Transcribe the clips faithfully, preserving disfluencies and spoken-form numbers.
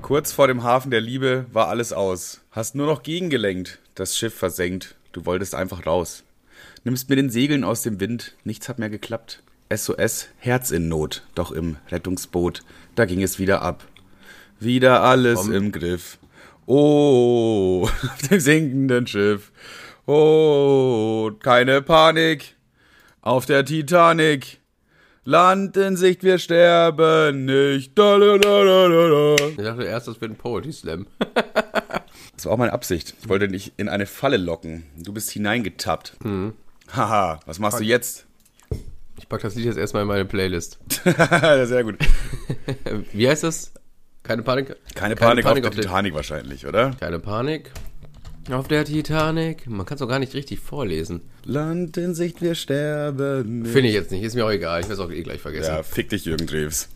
Kurz vor dem Hafen der Liebe war alles aus. Hast nur noch gegengelenkt, das Schiff versenkt. Du wolltest einfach raus. Nimmst mir den Segeln aus dem Wind, nichts hat mehr geklappt. S O S, Herz in Not, doch im Rettungsboot, da ging es wieder ab. Wieder alles Komm. im Griff. Oh, auf dem sinkenden Schiff. Oh, keine Panik. Auf der Titanic. Land in Sicht, wir sterben nicht. Da, da, da, da, da. Ich dachte erst, das wird ein Poetry Slam. Das war auch meine Absicht. Ich wollte dich in eine Falle locken. Du bist hineingetappt. Mhm. Haha, was machst du jetzt? Ich pack das Lied jetzt erstmal in meine Playlist. Sehr gut. Wie heißt das? Keine Panik? Keine Panik, Keine Panik auf der auf Titanic den... wahrscheinlich, oder? Keine Panik auf der Titanic. Man kann es auch gar nicht richtig vorlesen. Land in Sicht, wir sterben nicht. Finde ich jetzt nicht, ist mir auch egal. Ich werde es auch eh gleich vergessen. Ja, fick dich, Jürgen Drews.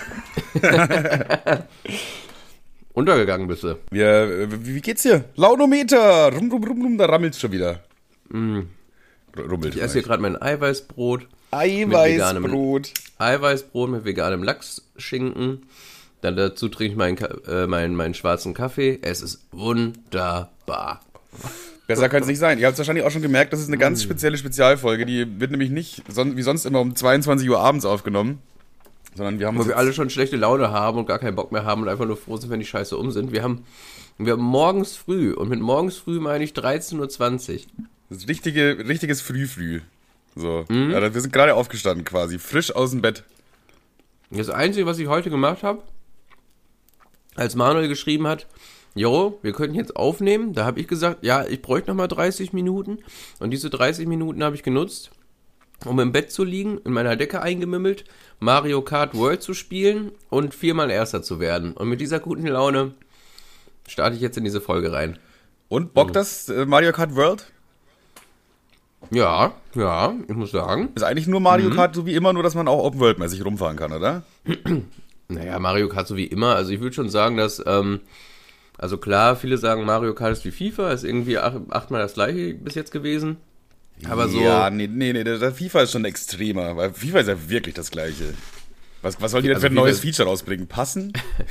Untergegangen bist du. Ja, wie geht's dir? Launometer! Rum, rum, rum, rum, da rammelt's schon wieder. Mm. Rummelt ich esse hier gerade mein Eiweißbrot. Eiweißbrot. Eiweißbrot mit veganem Lachsschinken. Dann dazu trinke ich meinen, äh, meinen, meinen schwarzen Kaffee. Es ist wunderbar. Besser kann es nicht sein. Ihr habt es wahrscheinlich auch schon gemerkt, das ist eine ganz spezielle Spezialfolge. Die wird nämlich nicht son- wie sonst immer um zweiundzwanzig Uhr abends aufgenommen. Sondern wir haben Wo wir alle schon schlechte Laune haben und gar keinen Bock mehr haben und einfach nur froh sind, wenn die Scheiße um sind. Wir haben, wir haben morgens früh, und mit morgens früh meine ich dreizehn Uhr zwanzig. Das ist richtige, richtiges Früh-Früh. So. Mhm. Ja, wir sind gerade aufgestanden quasi, frisch aus dem Bett. Das Einzige, was ich heute gemacht habe, als Manuel geschrieben hat, jo, wir könnten jetzt aufnehmen, da habe ich gesagt, ja, ich bräuchte nochmal dreißig Minuten. Und diese dreißig Minuten habe ich genutzt, um im Bett zu liegen, in meiner Decke eingemimmelt, Mario Kart World zu spielen und viermal Erster zu werden. Und mit dieser guten Laune starte ich jetzt in diese Folge rein. Und bockt das äh, Mario Kart World? Ja, ja, ich muss sagen. Ist eigentlich nur Mario mhm. Kart so wie immer, nur dass man auch Open-World-mäßig rumfahren kann, oder? Naja, Mario Kart so wie immer. Also ich würde schon sagen, dass, ähm, also klar, viele sagen, Mario Kart ist wie FIFA, ist irgendwie ach, achtmal das gleiche bis jetzt gewesen. Aber so. Ja, nee, nee, nee, der FIFA ist schon extremer, weil FIFA ist ja wirklich das Gleiche. Was, was soll die denn also für ein neues Feature rausbringen? Passen?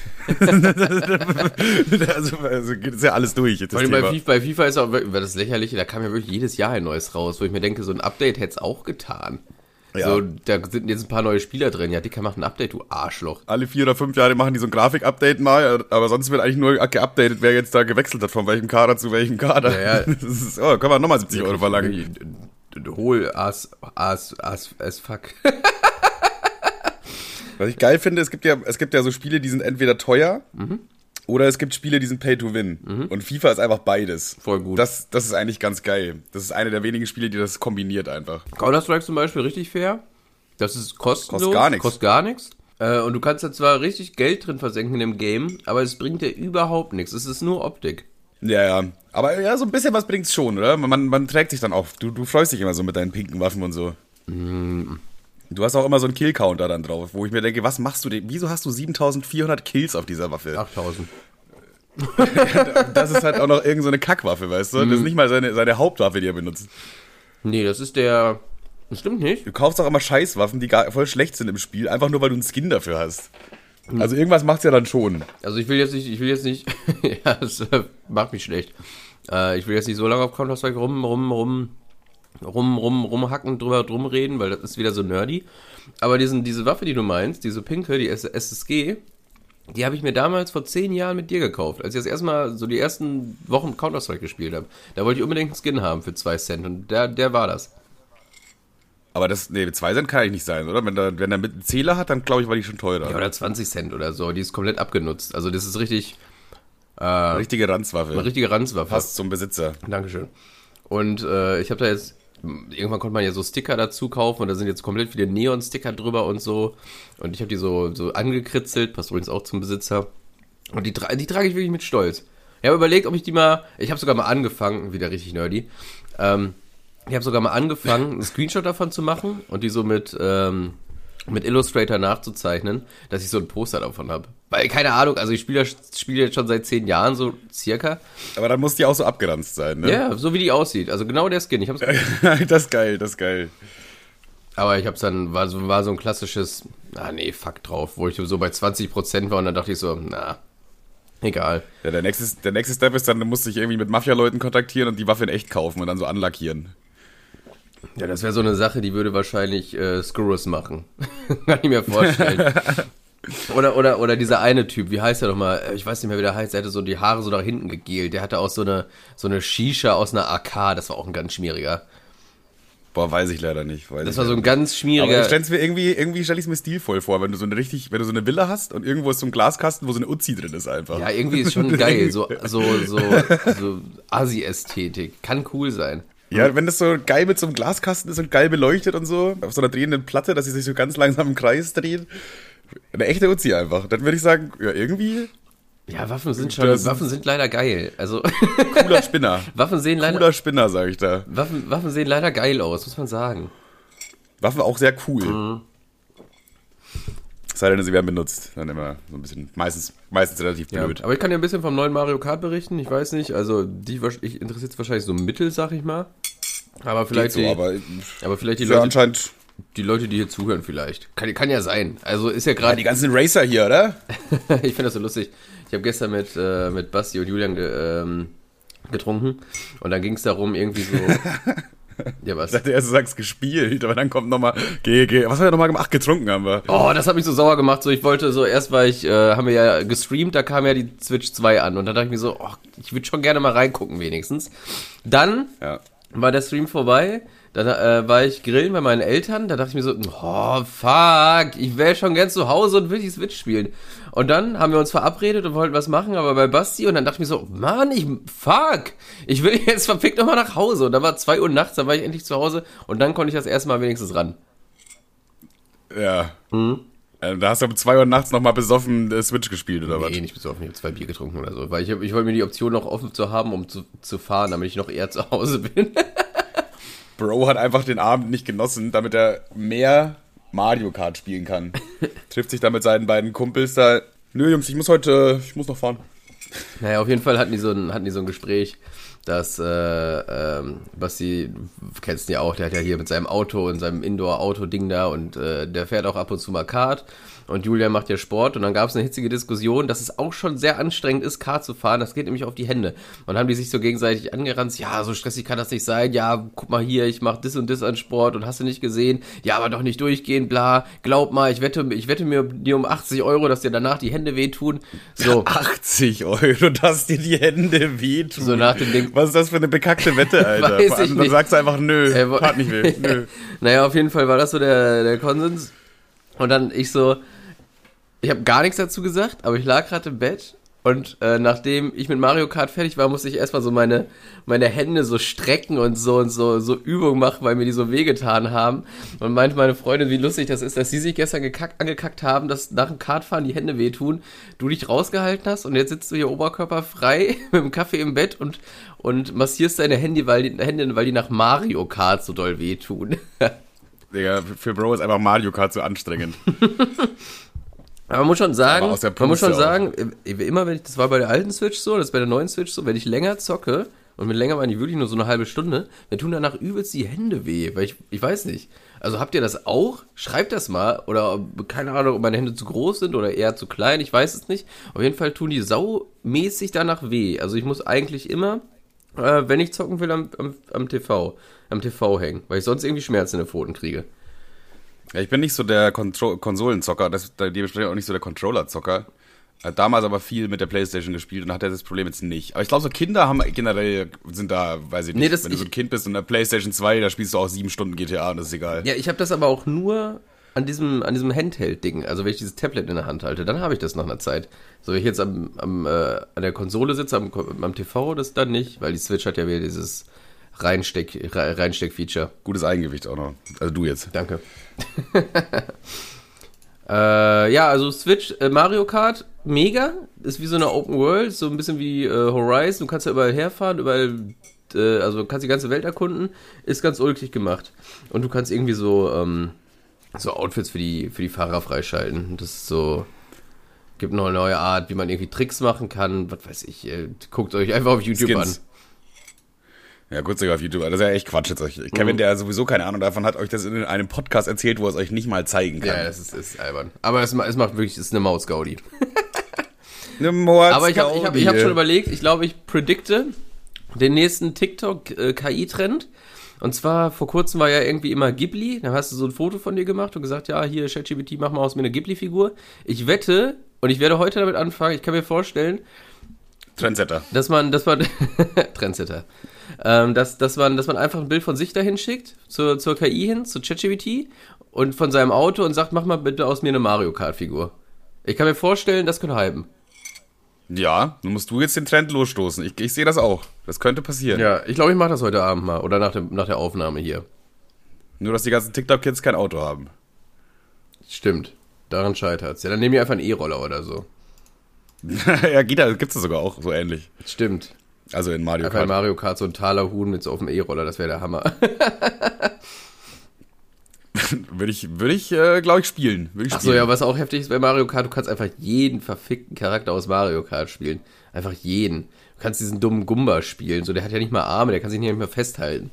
also, also geht es ja alles durch. Jetzt Vor allem bei FIFA, bei FIFA ist auch das Lächerliche, da kam ja wirklich jedes Jahr ein neues raus, wo ich mir denke, so ein Update hätte es auch getan. Ja. So, da sind jetzt ein paar neue Spieler drin. Ja, Dicker, mach ein Update, du Arschloch. Alle vier oder fünf Jahre machen die so ein Grafik-Update mal, aber sonst wird eigentlich nur geupdatet, wer jetzt da gewechselt hat, von welchem Kader zu welchem Kader. Ja, ja. Das ist, oh, können wir nochmal siebzig Euro verlangen. Hol as, as, as, as fuck. Was ich geil finde, es gibt ja, es gibt ja so Spiele, die sind entweder teuer, mhm. oder es gibt Spiele, die sind Pay to Win. Mhm. Und FIFA ist einfach beides. Voll gut. Das, das ist eigentlich ganz geil. Das ist eine der wenigen Spiele, die das kombiniert einfach. Counter-Strike zum Beispiel, richtig fair. Das ist kostenlos. Kostet gar nichts. Kostet gar nichts. Äh, und du kannst da zwar richtig Geld drin versenken in dem Game, aber es bringt dir überhaupt nichts. Es ist nur Optik. Ja, ja. Aber ja, so ein bisschen was bringt's schon, oder? Man, man trägt sich dann auch. Du, du freust dich immer so mit deinen pinken Waffen und so. Mm. Du hast auch immer so einen Kill-Counter dann drauf, wo ich mir denke, was machst du denn? Wieso hast du siebentausendvierhundert Kills auf dieser Waffe? achttausend. Das ist halt auch noch irgend so eine Kackwaffe, weißt du? Das ist nicht mal seine, seine Hauptwaffe, die er benutzt. Nee, das ist der... Das stimmt nicht. Du kaufst auch immer Scheißwaffen, die gar voll schlecht sind im Spiel, einfach nur, weil du einen Skin dafür hast. Also irgendwas macht's ja dann schon. Also ich will jetzt nicht... Ich will jetzt nicht... ja, das äh, macht mich schlecht. Äh, ich will jetzt nicht so lange auf Counter-Strike rum, rum, rum... rum, rum, rumhacken, drüber drum reden, weil das ist wieder so nerdy. Aber diesen, diese Waffe, die du meinst, diese pinke, die S S G, die habe ich mir damals vor zehn Jahren mit dir gekauft, als ich das erstmal so die ersten Wochen Counter-Strike gespielt habe. Da wollte ich unbedingt einen Skin haben für zwei Cent und der, der war das. Aber das, nee, zwei Cent kann ich nicht sein, oder? Wenn der, wenn der mit einem Zähler hat, dann glaube ich, war die schon teurer. Ja, oder zwanzig Cent oder so, die ist komplett abgenutzt. Also das ist richtig... Äh, eine richtige Ranzwaffe. Eine richtige Ranzwaffe. Passt zum Besitzer. Dankeschön. Und äh, ich habe da jetzt... Irgendwann konnte man ja so Sticker dazu kaufen und da sind jetzt komplett viele Neon-Sticker drüber und so. Und ich habe die so, so angekritzelt, passt übrigens auch zum Besitzer. Und die, tra- die trage ich wirklich mit Stolz. Ich habe überlegt, ob ich die mal, ich habe sogar mal angefangen, wieder richtig nerdy, ähm, ich habe sogar mal angefangen, einen Screenshot davon zu machen und die so mit, ähm, mit Illustrator nachzuzeichnen, dass ich so ein Poster davon habe. Weil, keine Ahnung, also ich spiele spiel jetzt schon seit zehn Jahren so circa. Aber dann muss die auch so abgeranzt sein, ne? Ja, so wie die aussieht. Also genau der Skin. Ich hab's das ist geil, das ist geil. Aber ich hab's dann, war so, war so ein klassisches, ah nee, fuck drauf, wo ich so bei zwanzig Prozent war und dann dachte ich so, na. Egal. Ja, der nächste, der nächste Step ist dann, du musst dich irgendwie mit Mafia-Leuten kontaktieren und die Waffe in echt kaufen und dann so anlackieren. Ja, das wäre so eine Sache, die würde wahrscheinlich äh, Skurrus machen. Kann ich mir vorstellen. Oder, oder, oder dieser eine Typ, wie heißt der nochmal? Ich weiß nicht mehr, wie der heißt. Der hatte so die Haare so nach hinten gegelt. Der hatte auch so eine, so eine Shisha aus einer A K. Das war auch ein ganz schmieriger. Boah, weiß ich leider nicht. Weiß das war so ein ganz schmieriger... Aber ich stell's mir irgendwie, irgendwie stell ich's mir stilvoll vor, wenn du so eine richtig, wenn du so eine Villa hast und irgendwo ist so ein Glaskasten, wo so eine Uzi drin ist einfach. Ja, irgendwie ist schon geil. So, so, so, so Asi-Ästhetik. Kann cool sein. Ja, wenn das so geil mit so einem Glaskasten ist und geil beleuchtet und so, auf so einer drehenden Platte, dass sie sich so ganz langsam im Kreis dreht. Eine echte Uzi einfach. Dann würde ich sagen, ja, irgendwie... Ja, Waffen sind schon, Waffen sind leider geil. Also cooler Spinner. Waffen sehen leider... Cooler Spinner, sag ich da. Waffen, Waffen sehen leider geil aus, muss man sagen. Waffen auch sehr cool. Mhm. Es sei denn, sie werden benutzt. Dann immer so ein bisschen, meistens, meistens relativ blöd. Ja, aber ich kann dir ein bisschen vom neuen Mario Kart berichten. Ich weiß nicht, also die ich interessiert es wahrscheinlich so mittel, sag ich mal. Aber vielleicht Geht so, die, aber, aber vielleicht die ja, Leute, anscheinend die Leute, die hier zuhören vielleicht. Kann, kann ja sein. Also ist ja gerade... Ja, die ganzen Racer hier, oder? Ich finde das so lustig. Ich habe gestern mit, äh, mit Basti und Julian ge, ähm, getrunken und dann ging es darum, irgendwie so... Ja, was? Ich dachte erst, du sagst gespielt, aber dann kommt nochmal, geh, geh. Was haben wir nochmal gemacht? Ach, getrunken haben wir. Oh, das hat mich so sauer gemacht. So, ich wollte so, erst war ich, äh, haben wir ja gestreamt, da kam ja die Switch zwei an und dann dachte ich mir so, oh, ich würde schon gerne mal reingucken wenigstens. Dann ja. war der Stream vorbei, dann äh, war ich grillen bei meinen Eltern, da dachte ich mir so, oh, fuck, ich wäre schon gern zu Hause und will die Switch spielen. Und dann haben wir uns verabredet und wollten was machen, aber bei Basti und dann dachte ich mir so, Mann, ich, fuck, ich will jetzt verfickt nochmal nach Hause. Und dann war zwei Uhr nachts, dann war ich endlich zu Hause und dann konnte ich das erste Mal wenigstens ran. Ja. Mhm. Also, da hast du um zwei Uhr nachts nochmal besoffen äh, Switch gespielt, oder nee, was? Nee, nicht besoffen, ich habe zwei Bier getrunken oder so. Weil ich, ich wollte mir die Option noch offen zu haben, um zu, zu fahren, damit ich noch eher zu Hause bin. Bro hat einfach den Abend nicht genossen, damit er mehr Mario Kart spielen kann. Trifft sich da mit seinen beiden Kumpels da. Nö, Jungs, ich muss heute, ich muss noch fahren. Naja, auf jeden Fall hatten die so ein, hatten die so ein Gespräch, dass, äh, ähm, Basti, du kennst ihn ja auch, der hat ja hier mit seinem Auto und seinem Indoor-Auto-Ding da und äh, der fährt auch ab und zu mal Kart. Und Julian macht ja Sport und dann gab es eine hitzige Diskussion, dass es auch schon sehr anstrengend ist, Kart zu fahren. Das geht nämlich auf die Hände. Und dann haben die sich so gegenseitig angerannt. Ja, so stressig kann das nicht sein. Ja, guck mal hier, ich mach das und das an Sport und hast du nicht gesehen? Ja, aber doch nicht durchgehen, bla. Glaub mal, ich wette, ich wette mir dir um achtzig Euro, dass dir danach die Hände wehtun. So. achtzig Euro, dass dir die Hände wehtun. So nach dem Ding. Was ist das für eine bekackte Wette, Alter? Weiß Vor allem, ich dann nicht. sagst du einfach, nö, Äh, wo- tat nicht weh, nö. Naja, auf jeden Fall war das so der, der Konsens. Und dann ich so, ich habe gar nichts dazu gesagt, aber ich lag gerade im Bett und äh, nachdem ich mit Mario Kart fertig war, musste ich erstmal so meine meine Hände so strecken und so und so so Übungen machen, weil mir die so wehgetan haben. Und meinte meine Freundin, wie lustig das ist, dass sie sich gestern gekackt, angekackt haben, dass nach dem Kartfahren die Hände wehtun, du dich rausgehalten hast und jetzt sitzt du hier oberkörperfrei mit dem Kaffee im Bett und und massierst deine Hände, weil die, Hände, weil die nach Mario Kart so doll wehtun. Digga, für Bro ist einfach Mario Kart so anstrengend. Aber man muss schon sagen, Aber aus der man muss schon Puste sagen, äh, immer wenn ich, das war bei der alten Switch so, das ist bei der neuen Switch so, wenn ich länger zocke, und mit länger meine ich wirklich nur so eine halbe Stunde, dann tun danach übelst die Hände weh, weil ich, ich weiß nicht. Also habt ihr das auch? Schreibt das mal, oder keine Ahnung, ob meine Hände zu groß sind oder eher zu klein, ich weiß es nicht. Auf jeden Fall tun die saumäßig danach weh. Also ich muss eigentlich immer, äh, wenn ich zocken will, am, am, am T V, am T V hängen, weil ich sonst irgendwie Schmerzen in den Pfoten kriege. Ja, ich bin nicht so der Kontro- Konsolenzocker, das, dementsprechend auch nicht so der Controller-Zocker. Äh, Damals aber viel mit der Playstation gespielt und hatte das Problem jetzt nicht. Aber ich glaube, so Kinder haben generell, sind da, weiß ich nicht, Nee, das- wenn du so ich- ein Kind bist und in der Playstation zwei, da spielst du auch sieben Stunden G T A und das ist egal. Ja, ich habe das aber auch nur an diesem, an diesem Handheld-Ding, also wenn ich dieses Tablet in der Hand halte, dann habe ich das nach einer Zeit. So, wenn ich jetzt am, am, äh, an der Konsole sitze, am, am T V, das dann nicht, weil die Switch hat ja wieder dieses Reinsteck, Re- Reinsteck-Feature. Gutes Eigengewicht auch noch. Also du jetzt. Danke. äh, ja, also Switch, äh, Mario Kart, mega, ist wie so eine Open World, so ein bisschen wie äh, Horizon, du kannst ja überall herfahren, überall, äh, also du kannst die ganze Welt erkunden, ist ganz ulkig gemacht. Und du kannst irgendwie so, ähm, so Outfits für die, für die Fahrer freischalten. Das ist so, gibt noch eine neue Art, wie man irgendwie Tricks machen kann, was weiß ich, äh, guckt euch einfach auf YouTube Skins. an. Ja, kurz sogar auf YouTube. Das ist ja echt Quatsch jetzt. Euch. Kevin, Mhm. der sowieso keine Ahnung davon hat, euch das in einem Podcast erzählt, wo er es euch nicht mal zeigen kann. Ja, das ist, ist albern. Aber es, ma- es macht wirklich, es ist eine Mausgaudi. Eine Mords Aber ich habe ich hab, ich hab Gaudi. schon überlegt, ich glaube, ich predikte den nächsten TikTok-K I-Trend. Und zwar, vor kurzem war ja irgendwie immer Ghibli. Dann hast du so ein Foto von dir gemacht und gesagt, ja, hier, ChatGPT, mach mal aus mir eine Ghibli-Figur. Ich wette, und ich werde heute damit anfangen, ich kann mir vorstellen, Trendsetter. dass man, dass man, Trendsetter, ähm, dass, dass man, dass man einfach ein Bild von sich dahin schickt, zur, zur K I hin, zu ChatGPT und von seinem Auto und sagt, mach mal bitte aus mir eine Mario Kart-Figur. Ich kann mir vorstellen, das könnte hypen. Ja, nun musst du jetzt den Trend losstoßen. Ich, ich sehe das auch. Das könnte passieren. Ja, ich glaube, ich mache das heute Abend mal oder nach, dem, nach der Aufnahme hier. Nur, dass die ganzen TikTok-Kids kein Auto haben. Stimmt, daran scheitert's. Ja, dann nehme ich einfach einen E-Roller oder so. Ja, geht da, gibt's das sogar auch so ähnlich. Stimmt. Also in Mario Einfach in Kart. Mario Kart so ein Talerhuhn mit so auf dem E-Roller, das wäre der Hammer. Würde ich, würde ich äh, glaube ich, spielen. Würde ich Achso, spielen. ja, was auch heftig ist bei Mario Kart, du kannst einfach jeden verfickten Charakter aus Mario Kart spielen. Einfach jeden. Du kannst diesen dummen Gumba spielen, so, der hat ja nicht mal Arme, der kann sich nicht mehr festhalten.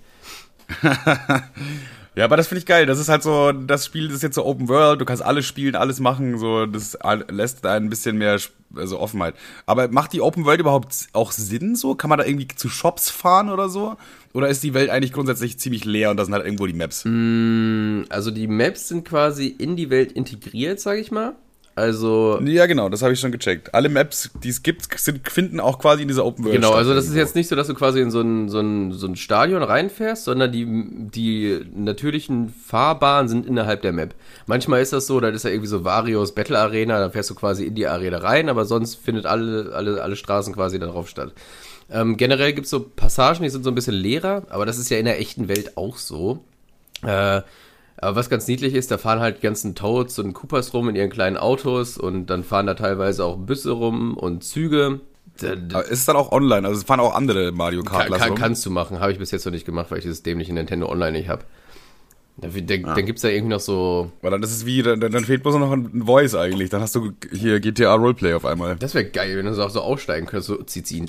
Ja, aber das finde ich geil. Das ist halt so, das Spiel ist jetzt so Open World, du kannst alles spielen, alles machen, so, das lässt ein bisschen mehr also Offenheit. Aber macht die Open World überhaupt auch Sinn so? Kann man da irgendwie zu Shops fahren oder so? Oder ist die Welt eigentlich grundsätzlich ziemlich leer und das sind halt irgendwo die Maps? Also die Maps sind quasi in die Welt integriert, sag ich mal. Also Ja, genau, das habe ich schon gecheckt. Alle Maps, die es gibt, sind, finden auch quasi in dieser Open World Genau, statt also das ist irgendwo. jetzt nicht so, dass du quasi in so ein, so ein, so ein Stadion reinfährst, sondern die, die natürlichen Fahrbahnen sind innerhalb der Map. Manchmal ist das so, da ist ja irgendwie so Varios Battle Arena, da fährst du quasi in die Arena rein, aber sonst findet alle, alle, alle Straßen quasi darauf statt. Ähm, generell gibt's so Passagen, die sind so ein bisschen leerer, aber das ist ja in der echten Welt auch so. Äh, Aber was ganz niedlich ist, da fahren halt die ganzen Toads und Koopas rum in ihren kleinen Autos und dann fahren da teilweise auch Busse rum und Züge. Da, da, Aber ist es dann auch online? Also es fahren auch andere Mario Kart kann, kann, kannst du machen, habe ich bis jetzt noch nicht gemacht, weil ich dieses dämliche Nintendo Online nicht habe. Da, da, Ah. Dann gibt's da irgendwie noch so... Weil dann ist es wie, dann, dann fehlt bloß noch ein Voice eigentlich. Dann hast du hier G T A Roleplay auf einmal. Das wäre geil, wenn du so auch so aussteigen könntest, so ziehen.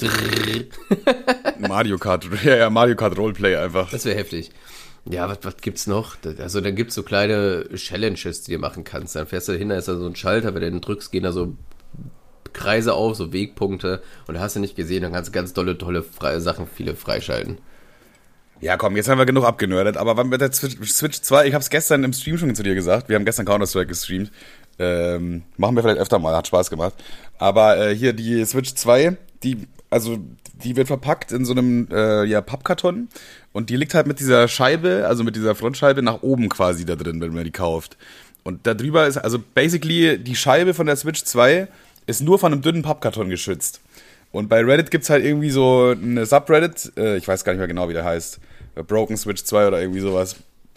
Mario Kart, ja, ja, Mario Kart Roleplay einfach. Das wäre heftig. Ja, was, was gibt's noch? Also dann gibt's so kleine Challenges, die du machen kannst. Dann fährst du dahin, da ist da so ein Schalter, wenn du den drückst, gehen da so Kreise auf, so Wegpunkte. Und da hast du nicht gesehen, dann kannst du ganz tolle, tolle freie Sachen, viele freischalten. Ja, komm, jetzt haben wir genug abgenördet. Aber wann mit der Switch zwei, ich hab's gestern im Stream schon zu dir gesagt. Wir haben gestern Counter-Strike gestreamt. Ähm, machen wir vielleicht öfter mal, hat Spaß gemacht. Aber äh, hier die Switch zwei, die, also die wird verpackt in so einem äh, ja, Pappkarton und die liegt halt mit dieser Scheibe, also mit dieser Frontscheibe nach oben quasi da drin, wenn man die kauft. Und da drüber ist, also basically die Scheibe von der Switch zwei ist nur von einem dünnen Pappkarton geschützt. Und bei Reddit gibt's halt irgendwie so eine Subreddit, äh, ich weiß gar nicht mehr genau, wie der heißt, Broken Switch zwei oder irgendwie sowas.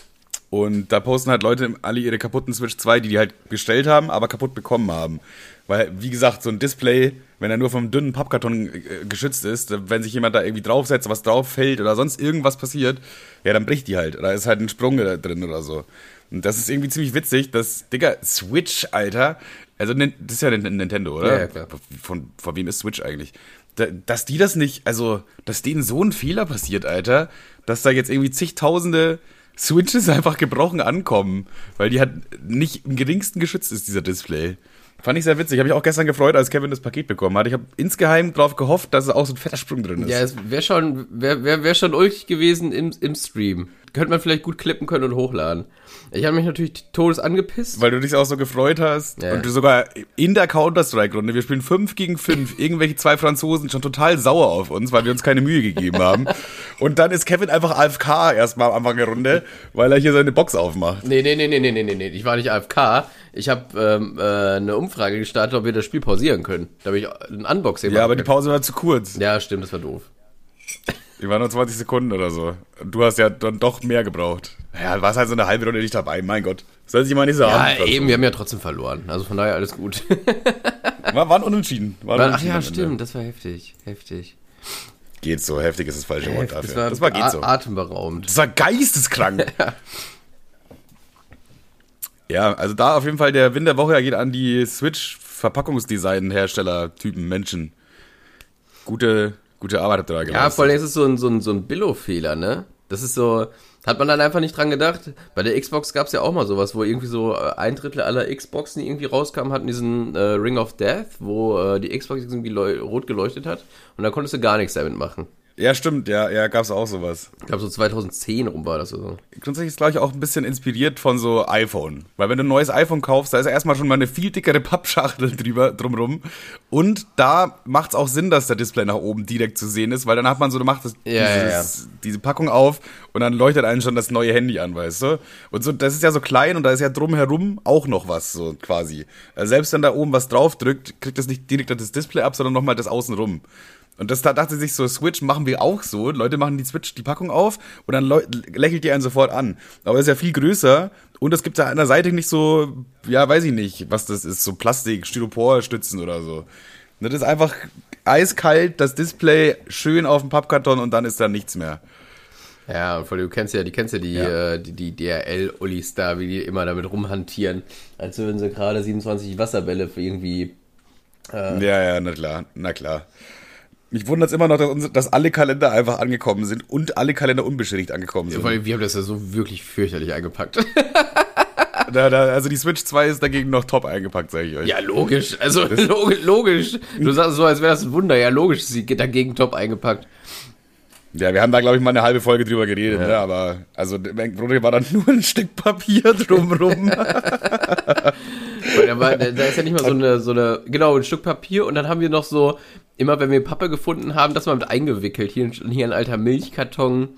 Und da posten halt Leute alle ihre kaputten Switch zwei, die die halt bestellt haben, aber kaputt bekommen haben. Weil, wie gesagt, so ein Display, wenn er nur vom dünnen Pappkarton äh, geschützt ist, wenn sich jemand da irgendwie draufsetzt, was drauf fällt oder sonst irgendwas passiert, ja, dann bricht die halt. Oder ist halt ein Sprung da drin oder so. Und das ist irgendwie ziemlich witzig, dass, Digga, Switch, Alter, also das ist ja ein Nintendo, oder? Ja, ja, klar. Von, von wem ist Switch eigentlich? Da, dass die das nicht, also, dass denen so ein Fehler passiert, Alter, dass da jetzt irgendwie zigtausende Switches einfach gebrochen ankommen, weil die halt nicht im geringsten geschützt ist, dieser Display. Fand ich sehr witzig. Habe ich auch gestern gefreut, als Kevin das Paket bekommen hat. Ich habe insgeheim drauf gehofft, dass es auch so ein fetter Sprung drin ist. Ja, es wäre schon, wär, wär, wär schon ulkig gewesen im, im Stream. Könnte man vielleicht gut klippen können und hochladen. Ich habe mich natürlich todes angepisst. Weil du dich auch so gefreut hast. Ja. Und du sogar in der Counter-Strike-Runde, wir spielen fünf gegen fünf, irgendwelche zwei Franzosen schon total sauer auf uns, weil wir uns keine Mühe gegeben haben. Und dann ist Kevin einfach A F K erstmal am Anfang der Runde, weil er hier seine Box aufmacht. Nee, nee, nee, nee, nee, nee, nee, nee. Ich war nicht A F K. Ich habe ähm, äh, eine Umfrage gestartet, ob wir das Spiel pausieren können. Da habe ich ein Unboxing Ja, aber machen die Pause war zu kurz. können. Ja, stimmt, das war doof. Die waren nur zwanzig Sekunden oder so. Und du hast ja dann doch mehr gebraucht. Ja, warst halt so eine halbe Runde nicht dabei, mein Gott. Soll sich mal nicht sagen. Ja, eben, wir haben ja trotzdem verloren. Also von daher alles gut. War, waren unentschieden. Waren Ach unentschieden ja, am Ende. stimmt, das war heftig. Heftig. Geht so, heftig ist das falsche Wort dafür. Das war, das war geht so. atemberaubend. Das war geisteskrank. Ja, also da auf jeden Fall der Win der Woche geht an die Switch-Verpackungsdesign-Hersteller-Typen, Menschen. Gute, gute Arbeit habt ihr da Ja, geleistet. vor allem ist es so ein, so ein, so ein Billo-Fehler, ne? Das ist so, Hat man dann einfach nicht dran gedacht? Bei der Xbox gab es ja auch mal sowas, wo irgendwie so ein Drittel aller Xboxen, die irgendwie rauskamen, hatten diesen äh, Ring of Death, wo äh, die Xbox irgendwie leu- rot geleuchtet hat und da konntest du gar nichts damit machen. Ja, stimmt, ja, ja, gab's auch sowas. Ich glaube, so zwanzig zehn rum war das oder so. Grundsätzlich ist, glaube ich, auch ein bisschen inspiriert von so iPhone. Weil wenn du ein neues iPhone kaufst, da ist ja erstmal schon mal eine viel dickere Pappschachtel drüber, drumrum. Und da macht's auch Sinn, dass der Display nach oben direkt zu sehen ist, weil dann hat man so, du machst das, Ja, dieses, ja, ja. diese Packung auf und dann leuchtet einen schon das neue Handy an, weißt du? Und so, das ist ja so klein und da ist ja drumherum auch noch was, so quasi. Also selbst wenn da oben was drauf drückt, kriegt das nicht direkt das Display ab, sondern nochmal das Außenrum. Und das da dachte sich so, Switch machen wir auch so. Leute machen die Switch, die Packung auf und dann leu- lächelt die einen sofort an. Aber es ist ja viel größer und es gibt da an der Seite nicht so, ja, weiß ich nicht, was das ist, so Plastik, Styropor-Stützen oder so. Das ist einfach eiskalt, das Display schön auf dem Pappkarton und dann ist da nichts mehr. Ja, und vor allem, du kennst ja, die kennst ja die, Ja. äh, die, die D H L-Ullis da, wie die immer damit rumhantieren, als würden sie gerade siebenundzwanzig Wasserbälle für irgendwie... Ja, ja, na klar, na klar. Mich wundert es immer noch, dass, uns, dass alle Kalender einfach angekommen sind und alle Kalender unbeschriftet angekommen sind. Vor allem, wir haben das ja so wirklich fürchterlich eingepackt. Da, da, also die Switch zwei ist dagegen noch top eingepackt, sage ich euch. Ja, logisch. Also log- logisch. Du sagst so, als wäre das ein Wunder. Ja, logisch ist sie dagegen top eingepackt. Ja, wir haben da, glaube ich, mal eine halbe Folge drüber geredet, ja. Ne? Aber also mein Bruder war dann nur ein Stück Papier drumrum. Weil da, war, da ist ja nicht mal so eine, so eine, genau, ein Stück Papier und dann haben wir noch so, immer wenn wir Pappe gefunden haben, das mal mit eingewickelt. Hier, hier ein alter Milchkarton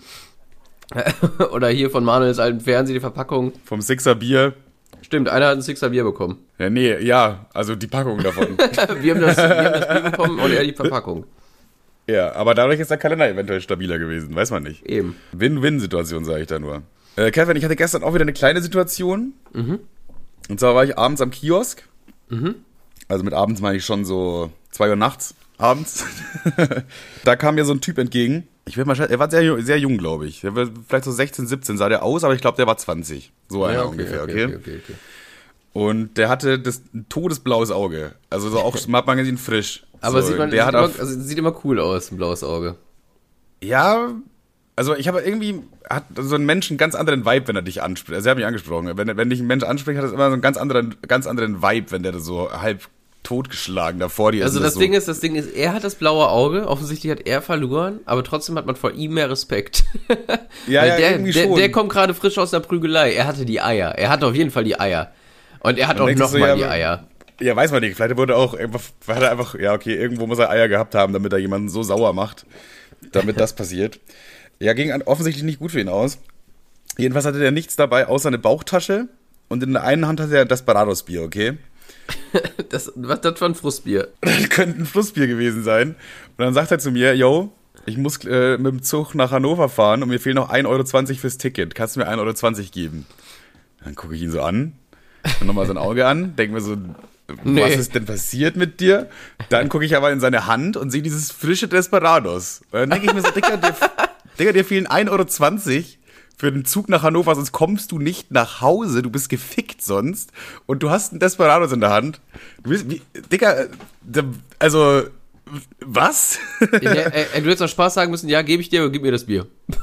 oder hier von Manuels alten Fernseher, die Verpackung. Vom Sixer Bier. Stimmt, einer hat ein Sixer Bier bekommen. Ja, nee, ja, also die Packung davon. wir, haben das, wir haben das Bier bekommen und er die Verpackung. Ja, aber dadurch ist der Kalender eventuell stabiler gewesen, weiß man nicht. Eben. Win-Win-Situation, sage ich da nur. Äh, Kevin, ich hatte gestern auch wieder eine kleine Situation. Mhm. Und zwar war ich abends am Kiosk. Mhm. Also mit abends meine ich schon so zwei Uhr nachts, abends. Da kam mir so ein Typ entgegen. Ich will mal schätzen, er war sehr, sehr jung, glaube ich. Der war vielleicht so sechzehn, siebzehn sah der aus, aber ich glaube, der war zwanzig. So einer Ja, okay, ungefähr, okay, okay? okay, okay, okay. Und der hatte das ein todesblaues Auge. Also so auch, man hat man gesehen, frisch. Aber so, sieht, man, der sieht, hat immer, auf, also sieht immer cool aus, ein blaues Auge. ja, also ich habe irgendwie, hat so ein Mensch einen ganz anderen Vibe, wenn er dich anspricht. Also er hat mich angesprochen. Wenn, wenn dich ein Mensch anspricht, hat es immer so einen ganz anderen, ganz anderen Vibe, wenn der so halb totgeschlagen da vor dir Also ist. das so. Ding ist, das Ding ist, er hat das blaue Auge, offensichtlich hat er verloren, aber trotzdem hat man vor ihm mehr Respekt. Ja, Weil ja, der, irgendwie der, schon. der kommt gerade frisch aus der Prügelei, er hatte die Eier, er hat auf jeden Fall die Eier. Und er hat Man auch denkt sich so, nochmal ja, die aber- Eier. Ja, weiß man nicht. Vielleicht wurde auch einfach, hat er einfach, ja, okay, irgendwo muss er Eier gehabt haben, damit er jemanden so sauer macht, damit das passiert. Ja, ging an- offensichtlich nicht gut für ihn aus. Jedenfalls hatte der nichts dabei, außer eine Bauchtasche. Und in der einen Hand hatte er das Barados-Bier, okay? Das, was das für ein Frustbier? Das könnte ein Flussbier gewesen sein. Und dann sagt er zu mir, yo, ich muss äh, mit dem Zug nach Hannover fahren und mir fehlen noch ein Euro zwanzig fürs Ticket. Kannst du mir ein Euro zwanzig geben? Dann gucke ich ihn so an und nochmal sein Auge an, denke mir so, Nee. was ist denn passiert mit dir? Dann gucke ich aber in seine Hand und sehe dieses frische Desperados. Und dann denke ich mir so, Digga, dir, Digga, dir fehlen ein Euro zwanzig für den Zug nach Hannover, sonst kommst du nicht nach Hause, du bist gefickt sonst und du hast einen Desperados in der Hand. Du bist, wie, Digga, äh, da- also, was? Ja, äh, äh, du hättest auch Spaß sagen müssen, ja, gebe ich dir, aber gib mir das Bier.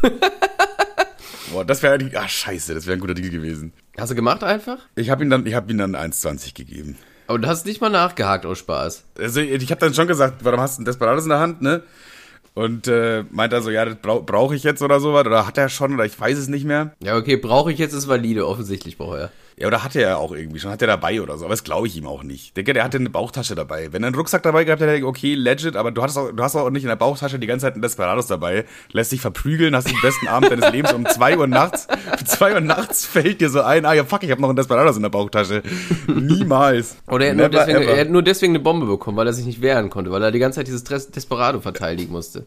Boah, das wäre eigentlich, ah scheiße, das wäre ein guter Deal gewesen. Hast du gemacht einfach? Ich habe ihm dann, ich habe ihm dann eins zwanzig gegeben. Aber du hast nicht mal nachgehakt aus Spaß. Also ich habe dann schon gesagt, warum hast du einen Desperados in der Hand, ne? Und äh, meint er so, ja, das brauche brauch ich jetzt oder sowas. Oder hat er schon, oder ich weiß es nicht mehr. Ja, okay, brauche ich jetzt, ist valide, offensichtlich brauche er. Ja, oder hat er ja auch irgendwie schon, hat er dabei oder so. Aber das glaube ich ihm auch nicht. Digga, der hatte eine Bauchtasche dabei. Wenn er einen Rucksack dabei gehabt hätte, okay, legit, aber du hast auch, du hast auch nicht in der Bauchtasche die ganze Zeit einen Desperados dabei. Lässt dich verprügeln, hast den besten Abend deines Lebens um zwei Uhr nachts. Um zwei Uhr nachts fällt dir so ein, ah ja, fuck, ich habe noch einen Desperados in der Bauchtasche. Niemals. Oder er hat, nur Never deswegen, ever. er hat nur deswegen eine Bombe bekommen, weil er sich nicht wehren konnte, weil er die ganze Zeit dieses Des- Desperado verteidigen musste.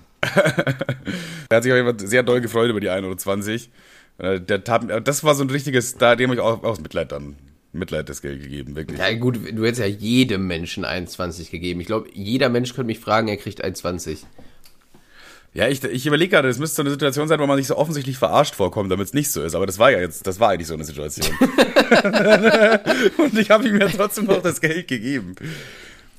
Er hat sich auf jeden Fall sehr doll gefreut über die ein Euro zwanzig. Äh, Der tat, das war so ein richtiges, da dem habe ich auch aus Mitleid dann, Mitleid das Geld gegeben, wirklich. Ja gut, du hättest ja jedem Menschen einundzwanzig gegeben. Ich glaube, jeder Mensch könnte mich fragen, er kriegt einundzwanzig. Ja, ich, ich überlege gerade, das müsste so eine Situation sein, wo man sich so offensichtlich verarscht vorkommt, damit es nicht so ist. Aber das war ja jetzt, das war eigentlich so eine Situation. Und ich habe ihm ja trotzdem noch das Geld gegeben.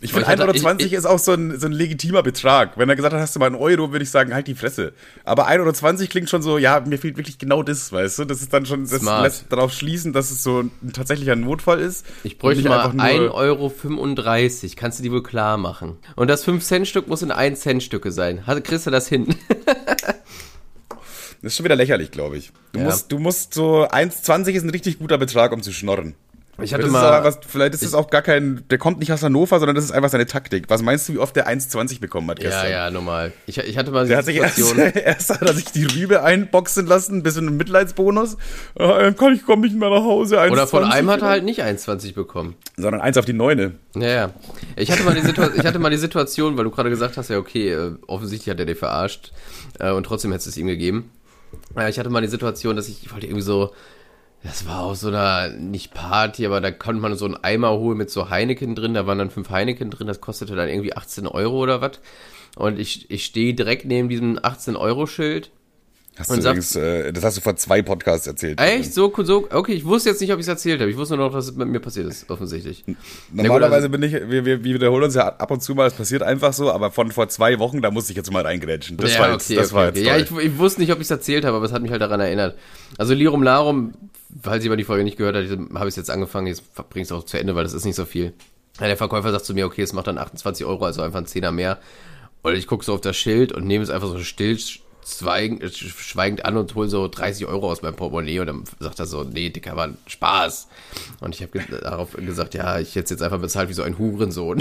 Ich finde, ein Euro zwanzig ist auch so ein, so ein legitimer Betrag. Wenn er gesagt hat, hast du mal einen Euro, würde ich sagen, halt die Fresse. Aber ein Euro zwanzig klingt schon so, ja, mir fehlt wirklich genau das, weißt du? Das ist dann schon, das Smart. lässt darauf schließen, dass es so ein tatsächlicher Notfall ist. Ich bräuchte mal ein Euro fünfunddreißig. Kannst du die wohl klar machen? Und das fünf Cent Stück muss in ein Cent Stücke sein. Kriegst du das hin? Das ist schon wieder lächerlich, glaube ich. Du, ja. musst, du musst so, eins zwanzig ist ein richtig guter Betrag, um zu schnorren. Ich hatte mal, was, vielleicht ist es auch gar kein, der kommt nicht aus Hannover, sondern das ist einfach seine Taktik. Was meinst du, wie oft der eins zwanzig bekommen hat gestern? Ja, ja, normal. Ich, ich hatte mal die Situation. Erst, erst hat er sich die Rübe einboxen lassen, ein bisschen einen Mitleidsbonus. Äh, kann ich komme nicht mehr nach Hause. eins zwanzig. Oder von einem hat er halt nicht eins zwanzig bekommen. Sondern eins auf die Neune. Ja, ja. Ich hatte mal die, Situa- ich hatte mal die Situation, weil du gerade gesagt hast, ja okay, äh, offensichtlich hat er dir verarscht äh, und trotzdem hättest du es ihm gegeben. Äh, ich hatte mal die Situation, dass ich, ich wollte irgendwie so, das war auch so einer, nicht Party, aber da konnte man so einen Eimer holen mit so Heineken drin, da waren dann fünf Heineken drin, das kostete dann irgendwie achtzehn Euro oder was. Und ich, ich stehe direkt neben diesem achtzehn-Euro-Schild. Hast du übrigens, äh, das hast du vor zwei Podcasts erzählt. Echt? So, so, okay, ich wusste jetzt nicht, ob ich es erzählt habe. Ich wusste nur noch, dass es mit mir passiert ist, offensichtlich. Normalerweise bin ich, wir, wir, wir wiederholen uns ja ab und zu mal, es passiert einfach so, aber von vor zwei Wochen, da musste ich jetzt mal reingrätschen. Das ja, war jetzt, okay, das okay, war jetzt okay. Ja, ich, ich wusste nicht, ob ich es erzählt habe, aber es hat mich halt daran erinnert. Also Lirum Larum, falls jemand die Folge nicht gehört hat, habe ich es jetzt angefangen, jetzt bringe ich es auch zu Ende, weil das ist nicht so viel. Ja, der Verkäufer sagt zu mir, okay, es macht dann achtundzwanzig Euro, also einfach ein Zehner mehr. Und ich gucke so auf das Schild und nehme es einfach so still, Schweigend, schweigend an und hol so dreißig Euro aus meinem Portemonnaie und dann sagt er so, nee, Dicker, war Spaß. Und ich habe ge- darauf gesagt, ja, ich hätte jetzt einfach bezahlt wie so ein Hurensohn.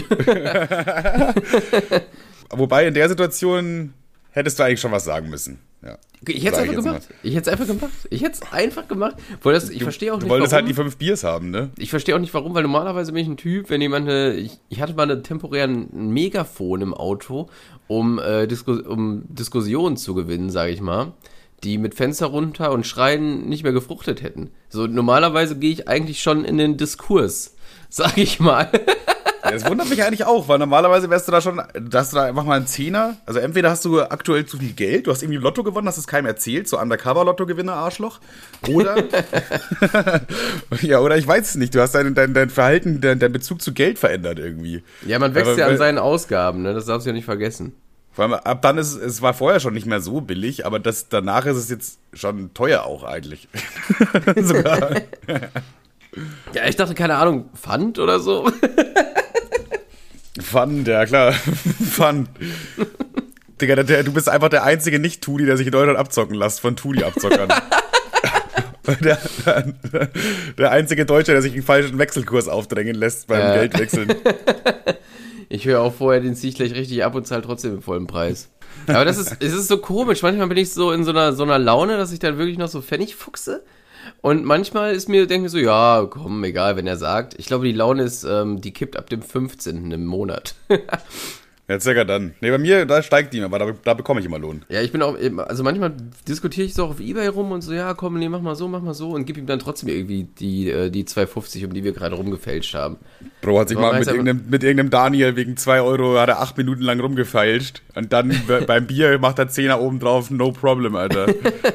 Wobei in der Situation hättest du eigentlich schon was sagen müssen. Ja. Ich hätte es einfach gemacht. Mal. Ich hätte es einfach gemacht. Ich hätte es einfach gemacht. Weil das, ich verstehe auch nicht, warum. Du wolltest halt die fünf Biers haben, ne? Ich verstehe auch nicht, warum, weil normalerweise bin ich ein Typ, wenn jemand, eine, ich, ich hatte mal eine temporären Megafon im Auto, um, äh, Disku, um Diskussionen zu gewinnen, sage ich mal, die mit Fenster runter und Schreien nicht mehr gefruchtet hätten. So, normalerweise gehe ich eigentlich schon in den Diskurs, sage ich mal. Ja, das wundert mich eigentlich auch, weil normalerweise wärst du da schon, dass du da einfach mal einen Zehner, also entweder hast du aktuell zu viel Geld, du hast irgendwie Lotto gewonnen, hast es keinem erzählt, so Undercover-Lotto-Gewinner, Arschloch, oder, ja, oder ich weiß es nicht, du hast dein, dein, dein Verhalten, dein, dein Bezug zu Geld verändert irgendwie. Ja, man wächst aber, ja an seinen Ausgaben, ne, das darfst du ja nicht vergessen. Vor allem, ab dann ist es war vorher schon nicht mehr so billig, aber das, danach ist es jetzt schon teuer auch eigentlich. Sogar. Ja, ich dachte, keine Ahnung, Pfand oder so. Fun, ja klar. Fun. Digga, der, der, du bist einfach der einzige Nicht-Tudi, der sich in Deutschland abzocken lässt von Tudi-Abzockern. der, der, der einzige Deutsche, der sich einen falschen Wechselkurs aufdrängen lässt beim äh. Geldwechseln. Ich höre auch vorher, den ziehe ich gleich richtig ab und zahle trotzdem im vollen Preis. Aber das ist, es ist so komisch. Manchmal bin ich so in so einer, so einer Laune, dass ich dann wirklich noch so Pfennig fuchse. Und manchmal ist mir, denke ich so, ja, komm, egal, wenn er sagt. Ich glaube, die Laune ist, ähm, die kippt ab dem fünfzehnten im Monat. Ja, circa dann. Nee, bei mir, da steigt die, aber da, da bekomme ich immer Lohn. Ja, ich bin auch, also manchmal diskutiere ich so auch auf Ebay rum und so, ja, komm, nee, mach mal so, mach mal so und gib ihm dann trotzdem irgendwie die, die zwei fünfzig, um die wir gerade rumgefälscht haben. Bro hat sich aber mal mit irgendeinem, mit irgendeinem Daniel wegen zwei Euro, hat er acht Minuten lang rumgefeilscht und dann beim Bier macht er Zehner oben drauf, no problem, Alter.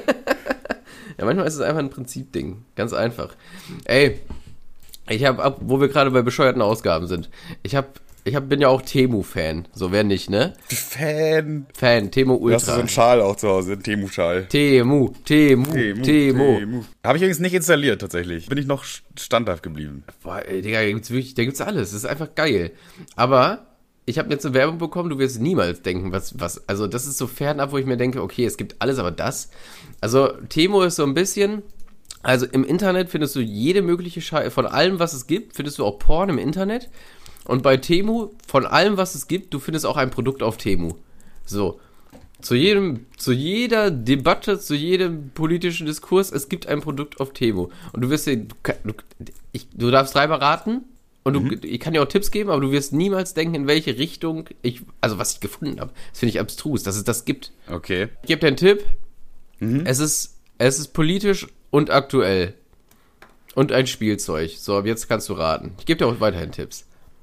Ja, manchmal ist es einfach ein Prinzipding. Ganz einfach. Ey, ich hab, wo wir gerade bei bescheuerten Ausgaben sind, ich hab, ich hab, bin ja auch Temu-Fan. So, wer nicht, ne? Fan. Fan, Temu Ultra. Du hast so einen Schal auch zu Hause, einen Temu-Schal. Temu, Temu, Temu. Temu. Temu. Habe ich übrigens nicht installiert, tatsächlich. Bin ich noch standhaft geblieben. Boah, ey, Digga, da gibt's wirklich, da gibt's alles. Das ist einfach geil. Aber ich habe jetzt eine Werbung bekommen, du wirst niemals denken, was, was, also das ist so fernab, wo ich mir denke, okay, es gibt alles, aber das. Also Temu ist so ein bisschen, also im Internet findest du jede mögliche Scheiße, von allem, was es gibt, findest du auch Porn im Internet. Und bei Temu, von allem, was es gibt, du findest auch ein Produkt auf Temu. So. Zu jedem, zu jeder Debatte, zu jedem politischen Diskurs, es gibt ein Produkt auf Temu. Und du wirst dir, du, du, ich, du darfst dreimal raten. Und du, mhm. ich kann dir auch Tipps geben, aber du wirst niemals denken, in welche Richtung ich, also was ich gefunden habe. Das finde ich abstrus, dass es das gibt. Okay. Ich gebe dir einen Tipp. Mhm. Es ist, es ist politisch und aktuell. Und ein Spielzeug. So, jetzt kannst du raten. Ich gebe dir auch weiterhin Tipps.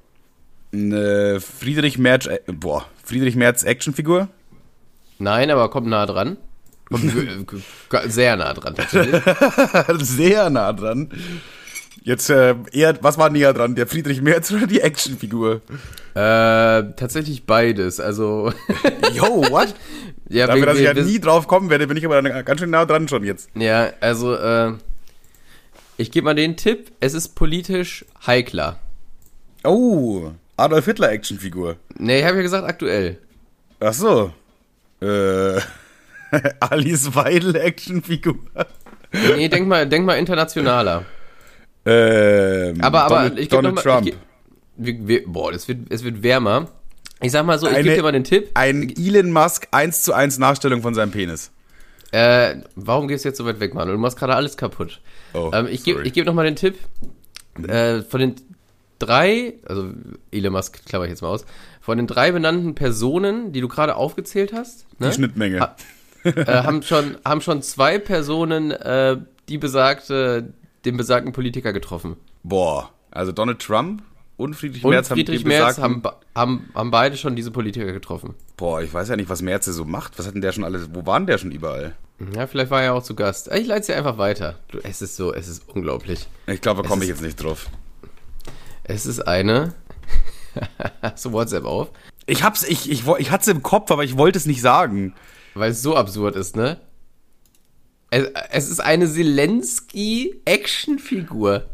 Eine Friedrich Merz, äh, boah, Friedrich Merz Actionfigur? Nein, aber kommt nah dran. Kommt sehr nah dran, tatsächlich. Sehr nah dran. Jetzt äh, eher, was war näher dran, der Friedrich Merz oder die Actionfigur? Äh, tatsächlich beides. Also. Yo, what? Ja, Dafür, wir, dass ich wir, ja wir, nie drauf kommen werde, bin ich aber dann ganz schön nah dran schon jetzt. Ja, also, äh, ich gebe mal den Tipp, es ist politisch heikler. Oh, Adolf Hitler Actionfigur. Nee, ich habe ja gesagt aktuell. Ach so. Äh, Alice Weidel Actionfigur. Nee, denk mal, denk mal internationaler. Ähm, Aber, aber, Donald, ich gebe Donald noch mal, Trump. ich, wir, wir, boah, es wird, es wird wärmer. Ich sag mal so, ich Eine- gebe dir mal den Tipp. Ein Elon Musk eins zu eins Nachstellung von seinem Penis. Äh, warum gehst du jetzt so weit weg, Mann? Du machst gerade alles kaputt. Oh, ähm, ich gebe sorry. ich geb noch mal den Tipp. Äh, von den drei, also Elon Musk klammer ich jetzt mal aus, von den drei benannten Personen, die du gerade aufgezählt hast, ne, Die Schnittmenge. ha, äh, haben, schon, haben schon zwei Personen äh, die besagte, den besagten Politiker getroffen. Boah, also Donald Trump und Friedrich Und Merz Friedrich haben die Merz besagten- haben, be- haben, haben beide schon diese Politiker getroffen. Boah, ich weiß ja nicht, was Merz so macht. Was hat denn der schon alles, wo waren der schon überall? Ja, vielleicht war er auch zu Gast. Ich leite es dir einfach weiter. Du, es ist so, es ist unglaublich. Ich glaube, da Es komme ich ist- jetzt nicht drauf. Es ist eine. Hast du WhatsApp auf? Ich hab's, ich, ich, wo- ich hatte es im Kopf, aber ich wollte es nicht sagen. Weil es so absurd ist, ne? Es, es ist eine Zelensky-Actionfigur.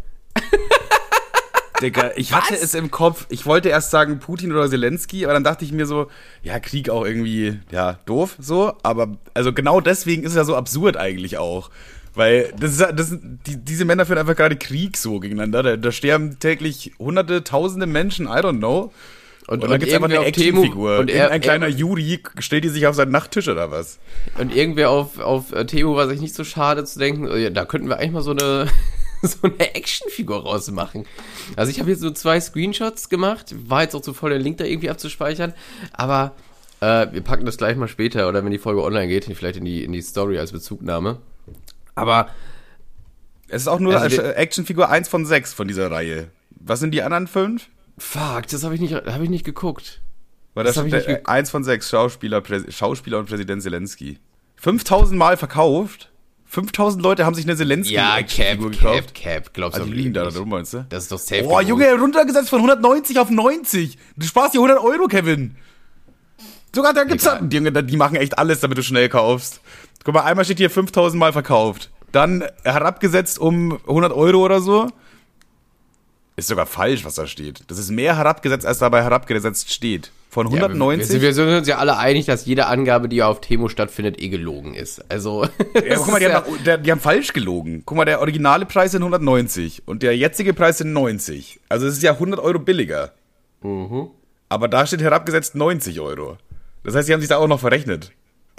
Digga, ich hatte es im Kopf. Ich wollte erst sagen Putin oder Zelensky, aber dann dachte ich mir so, ja, Krieg auch irgendwie, ja, doof, so. Aber, also genau deswegen ist es ja so absurd eigentlich auch. Weil, das ist, das sind, die, diese Männer führen einfach gerade Krieg so gegeneinander. Da, da sterben täglich hunderte, tausende Menschen, I don't know. Und, und dann gibt's einfach eine irgendwer auf Temu- Actionfigur. und Und er- ein kleiner er- Juri stellt die sich auf seinen Nachttisch oder was? Und irgendwer auf, auf äh, Temu war sich nicht so schade zu denken, oh ja, da könnten wir eigentlich mal so eine, so eine Actionfigur rausmachen. Also ich habe jetzt so zwei Screenshots gemacht, war jetzt auch zu voll, den Link da irgendwie abzuspeichern, aber äh, wir packen das gleich mal später oder wenn die Folge online geht, vielleicht in die, in die Story als Bezugnahme. Aber Es ist auch nur Also eine Actionfigur eins von sechs von dieser Reihe. Was sind die anderen fünf? fuck, das habe ich nicht, habe ich nicht geguckt. Weil Das das hab ich steht nicht äh, eins von sechs Schauspieler, Prä- Schauspieler und Präsident Zelensky. fünftausend Mal verkauft. fünftausend Leute haben sich eine Zelensky Ja, Cap, Actionfigur Cap, Cap, glaubst du Also doch die liegen da nicht. drum, meinst du? Das ist doch safe. Boah, genug. Junge, runtergesetzt von hundertneunzig auf neunzig. Du sparst dir hundert Euro, Kevin. Sogar da gibt's Egal. halt, Junge, die machen echt alles, damit du schnell kaufst. Guck mal, einmal steht hier fünftausend Mal verkauft. Dann herabgesetzt um hundert Euro oder so. Ist sogar falsch, was da steht. Das ist mehr herabgesetzt, als dabei herabgesetzt steht. Von Ja, wir, hundertneunzig. wir sind uns ja alle einig, dass jede Angabe, die auf Temo stattfindet, eh gelogen ist. Also, Ja, guck mal, die, ist haben, da- der, die haben falsch gelogen. Guck mal, der originale Preis sind hundertneunzig und der jetzige Preis sind neunzig. Also es ist ja hundert Euro billiger. Mhm. Aber da steht herabgesetzt neunzig Euro. Das heißt, sie haben sich da auch noch verrechnet.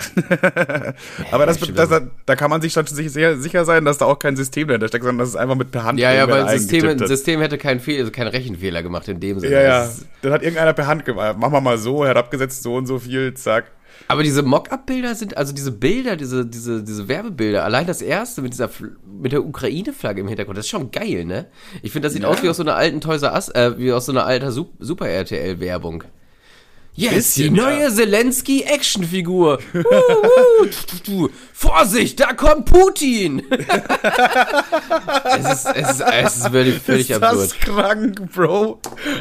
Aber das, stimmt. das, da, da kann man sich schon sicher, sicher sein, dass da auch kein System dahinter steckt, sondern dass es einfach mit per Hand Ja, ja, irgendwer weil das System, eingetippt das hat. System hätte keinen Fehler, also keinen Rechenfehler gemacht in dem Sinne. Ja, ja. Das ist- Dann hat irgendeiner per Hand gemacht. Machen wir mal so, herabgesetzt so und so viel, zack. Aber diese Mock-up-Bilder sind, also diese Bilder, diese, diese, diese Werbebilder, allein das erste mit dieser, Fl- mit der Ukraine-Flagge im Hintergrund, das ist schon geil, ne? Ich finde, das sieht Ja. aus wie aus so einer alten Toys R Us, äh, wie aus so einer alten Sup- Super-R T L-Werbung. Yes, Bisschen, die neue ja. Zelensky-Actionfigur. uh, uh, tu, tu, tu. Vorsicht, da kommt Putin! es, ist, es, ist, es ist völlig, völlig ist absurd. das krank, Bro?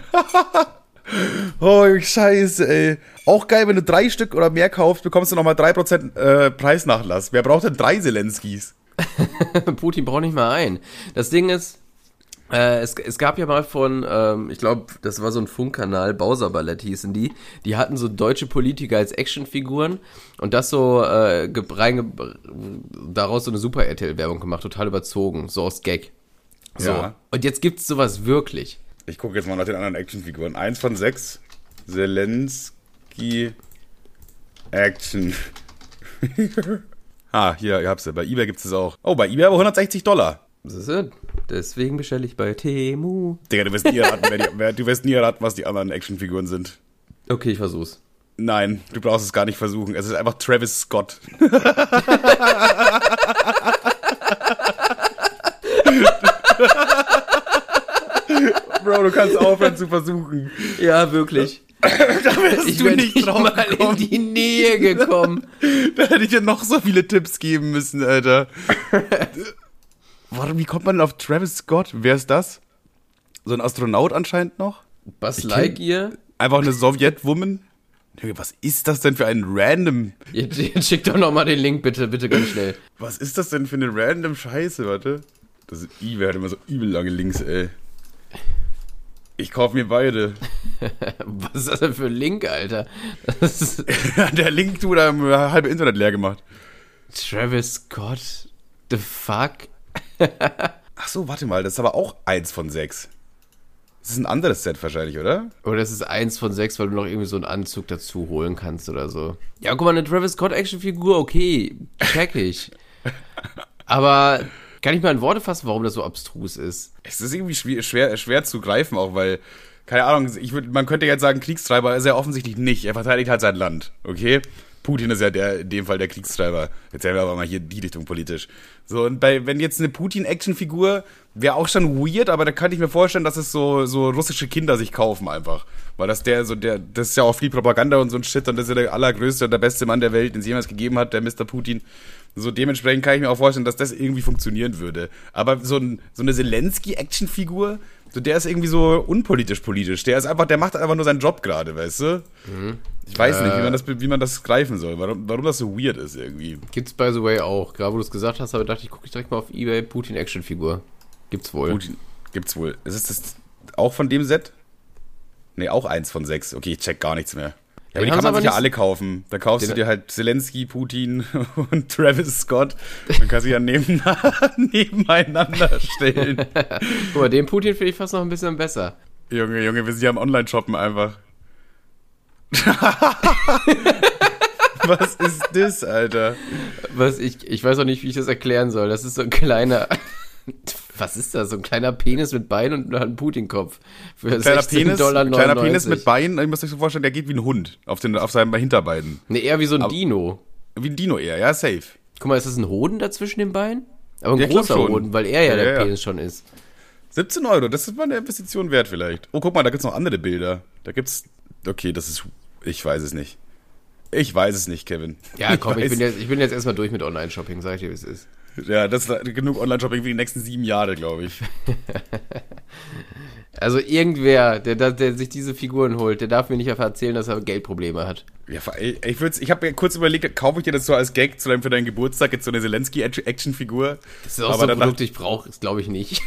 Oh, Scheiße, ey. Auch geil, wenn du drei Stück oder mehr kaufst, bekommst du nochmal drei Prozent äh, Preisnachlass. Wer braucht denn drei Zelenskys? Putin braucht nicht mal ein. Das Ding ist, äh, es, es gab ja mal von, ähm, ich glaube, das war so ein Funkkanal, Bowser Ballett hießen die, die hatten so deutsche Politiker als Actionfiguren und das so äh, ge- reinge daraus so eine Super-R T L-Werbung gemacht, total überzogen, so aus Gag. So. Ja. Und jetzt gibt's sowas wirklich. Ich gucke jetzt mal nach den anderen Actionfiguren. Eins von sechs. Zelensky Action. ah, hier, ihr habt's ja. Bei eBay gibt's es auch. Oh, bei eBay aber hundertsechzig Dollar. Das ist es. Deswegen bestelle ich bei Temu. Digga, du wirst nie erraten, wer die, wer, du wirst nie erraten, was die anderen Actionfiguren sind. Okay, ich versuch's. Nein, du brauchst es gar nicht versuchen. Es ist einfach Travis Scott. Bro, du kannst aufhören zu versuchen. Ja, wirklich. Da wärst Ich du bin nicht nicht drauf mal in gekommen. die Nähe gekommen. Da hätte ich dir noch so viele Tipps geben müssen, Alter. Warum, wie kommt man denn auf Travis Scott? Wer ist das? So ein Astronaut anscheinend noch? Buzz Ich kenn- Lightyear? Einfach eine Sowjetwoman. Was ist das denn für ein random... Jetzt, jetzt schick doch nochmal den Link, bitte, bitte ganz schnell. Was ist das denn für eine random Scheiße, warte. Das ist eBay, hat immer so übel lange Links, ey. Ich kauf mir beide. Was ist das denn für ein Link, Alter? Das ist Der Link, du, da haben wir halbe Internet leer gemacht. Travis Scott? The fuck? Ach so, warte mal, das ist aber auch eins von sechs. Das ist ein anderes Set wahrscheinlich, oder? Oder das ist eins von sechs, weil du noch irgendwie so einen Anzug dazu holen kannst oder so. Ja, guck mal, eine Travis Scott Actionfigur, okay, check ich. Aber kann ich mal in Worte fassen, warum das so abstrus ist? Es ist irgendwie schwer, schwer, schwer zu greifen auch, weil, keine Ahnung, ich würd, man könnte jetzt sagen, Kriegstreiber ist er offensichtlich nicht. Er verteidigt halt sein Land, okay? Putin ist ja der, in dem Fall der Kriegstreiber. Jetzt werden wir aber mal hier die Richtung politisch. So, und bei, wenn jetzt eine Putin-Action-Figur wäre auch schon weird, aber da könnte ich mir vorstellen, dass es so, so russische Kinder sich kaufen einfach. Weil das der, so der, das ist ja auch viel Propaganda und so ein Shit und das ist ja der allergrößte und der beste Mann der Welt, den es jemals gegeben hat, der Mister Putin. So dementsprechend kann ich mir auch vorstellen, dass das irgendwie funktionieren würde. Aber so, ein, so eine Zelensky-Action-Figur, so der ist irgendwie so unpolitisch politisch. Der ist einfach, der macht einfach nur seinen Job gerade, weißt du? Mhm. Ich weiß äh, nicht, wie man, das, wie man das greifen soll, warum, warum das so weird ist irgendwie. Gibt's by the way auch. Gerade wo du es gesagt hast, aber dachte ich, gucke ich direkt mal auf eBay, Putin-Action-Figur. Gibt's wohl. Putin, gibt's wohl. Ist es das auch von dem Set? Nee, auch eins von sechs. Okay, ich check gar nichts mehr. Ja, aber die kann man sich ja alle kaufen. Da kaufst du dir halt Zelensky, Putin und Travis Scott. Dann kannst du ja neben, nebeneinander stellen. Guck mal, den Putin finde ich fast noch ein bisschen besser. Junge, Junge, wir sind ja am Online-Shoppen einfach. Was ist das, Alter? Was ich, ich weiß auch nicht, wie ich das erklären soll. Das ist so ein kleiner... Was ist das? So ein kleiner Penis mit Bein und einem Putin-Kopf. Für kleiner Penis, kleiner Penis mit Bein, ich muss euch so vorstellen, der geht wie ein Hund auf, den, auf seinen Hinterbeinen. Ne, eher wie so ein Aber, Dino. Wie ein Dino eher, ja, safe. Guck mal, ist das ein Hoden da zwischen den Beinen? Aber ein ja, großer Hoden, weil er ja, ja der ja. Penis schon ist. siebzehn Euro, das ist mal eine Investition wert vielleicht. Oh, guck mal, da gibt's noch andere Bilder. Da gibt's, okay, das ist, ich weiß es nicht. Ich weiß es nicht, Kevin. Ja, komm, ich, ich, bin, jetzt, ich bin jetzt erstmal durch mit Online-Shopping, sag ich dir, wie es ist. Ja, das ist genug Online-Shopping für die nächsten sieben Jahre, glaube ich. Also irgendwer, der, der sich diese Figuren holt, der darf mir nicht einfach erzählen, dass er Geldprobleme hat. Ja, ich, ich, ich habe mir kurz überlegt, kaufe ich dir das so als Gag zu deinem, für deinen Geburtstag, jetzt so eine Zelensky-Action-Figur? Das ist auch aber so ein Produkt, ich brauche, das glaube ich nicht.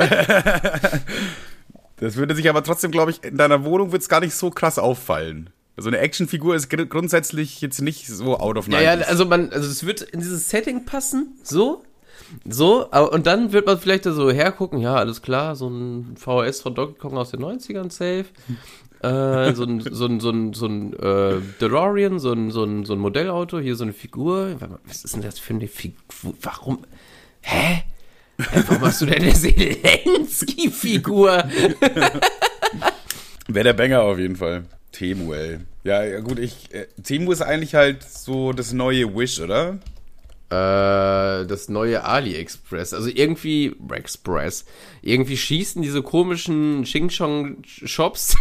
Das würde sich aber trotzdem, glaube ich, in deiner Wohnung wird es gar nicht so krass auffallen. So eine Actionfigur ist grundsätzlich jetzt nicht so out of nineties. Ja, ja, also man, also es wird in dieses Setting passen, so, so, aber, und dann wird man vielleicht da so hergucken, ja, alles klar, so ein V H S von Donkey Kong aus den neunzigern, safe, äh, so ein, so ein, so ein, so ein, äh, DeLorean, so ein, so ein, so ein Modellauto, hier so eine Figur, was ist denn das für eine Figur, warum, hä? Warum hast du denn eine Zelensky-Figur? Wäre der Banger auf jeden Fall. Temu, ey. Ja, ja gut, ich. Äh, Temu ist eigentlich halt so das neue Wish, oder? Äh, das neue AliExpress. Also irgendwie. Express. Irgendwie schießen diese komischen Xing-Shong-Shops.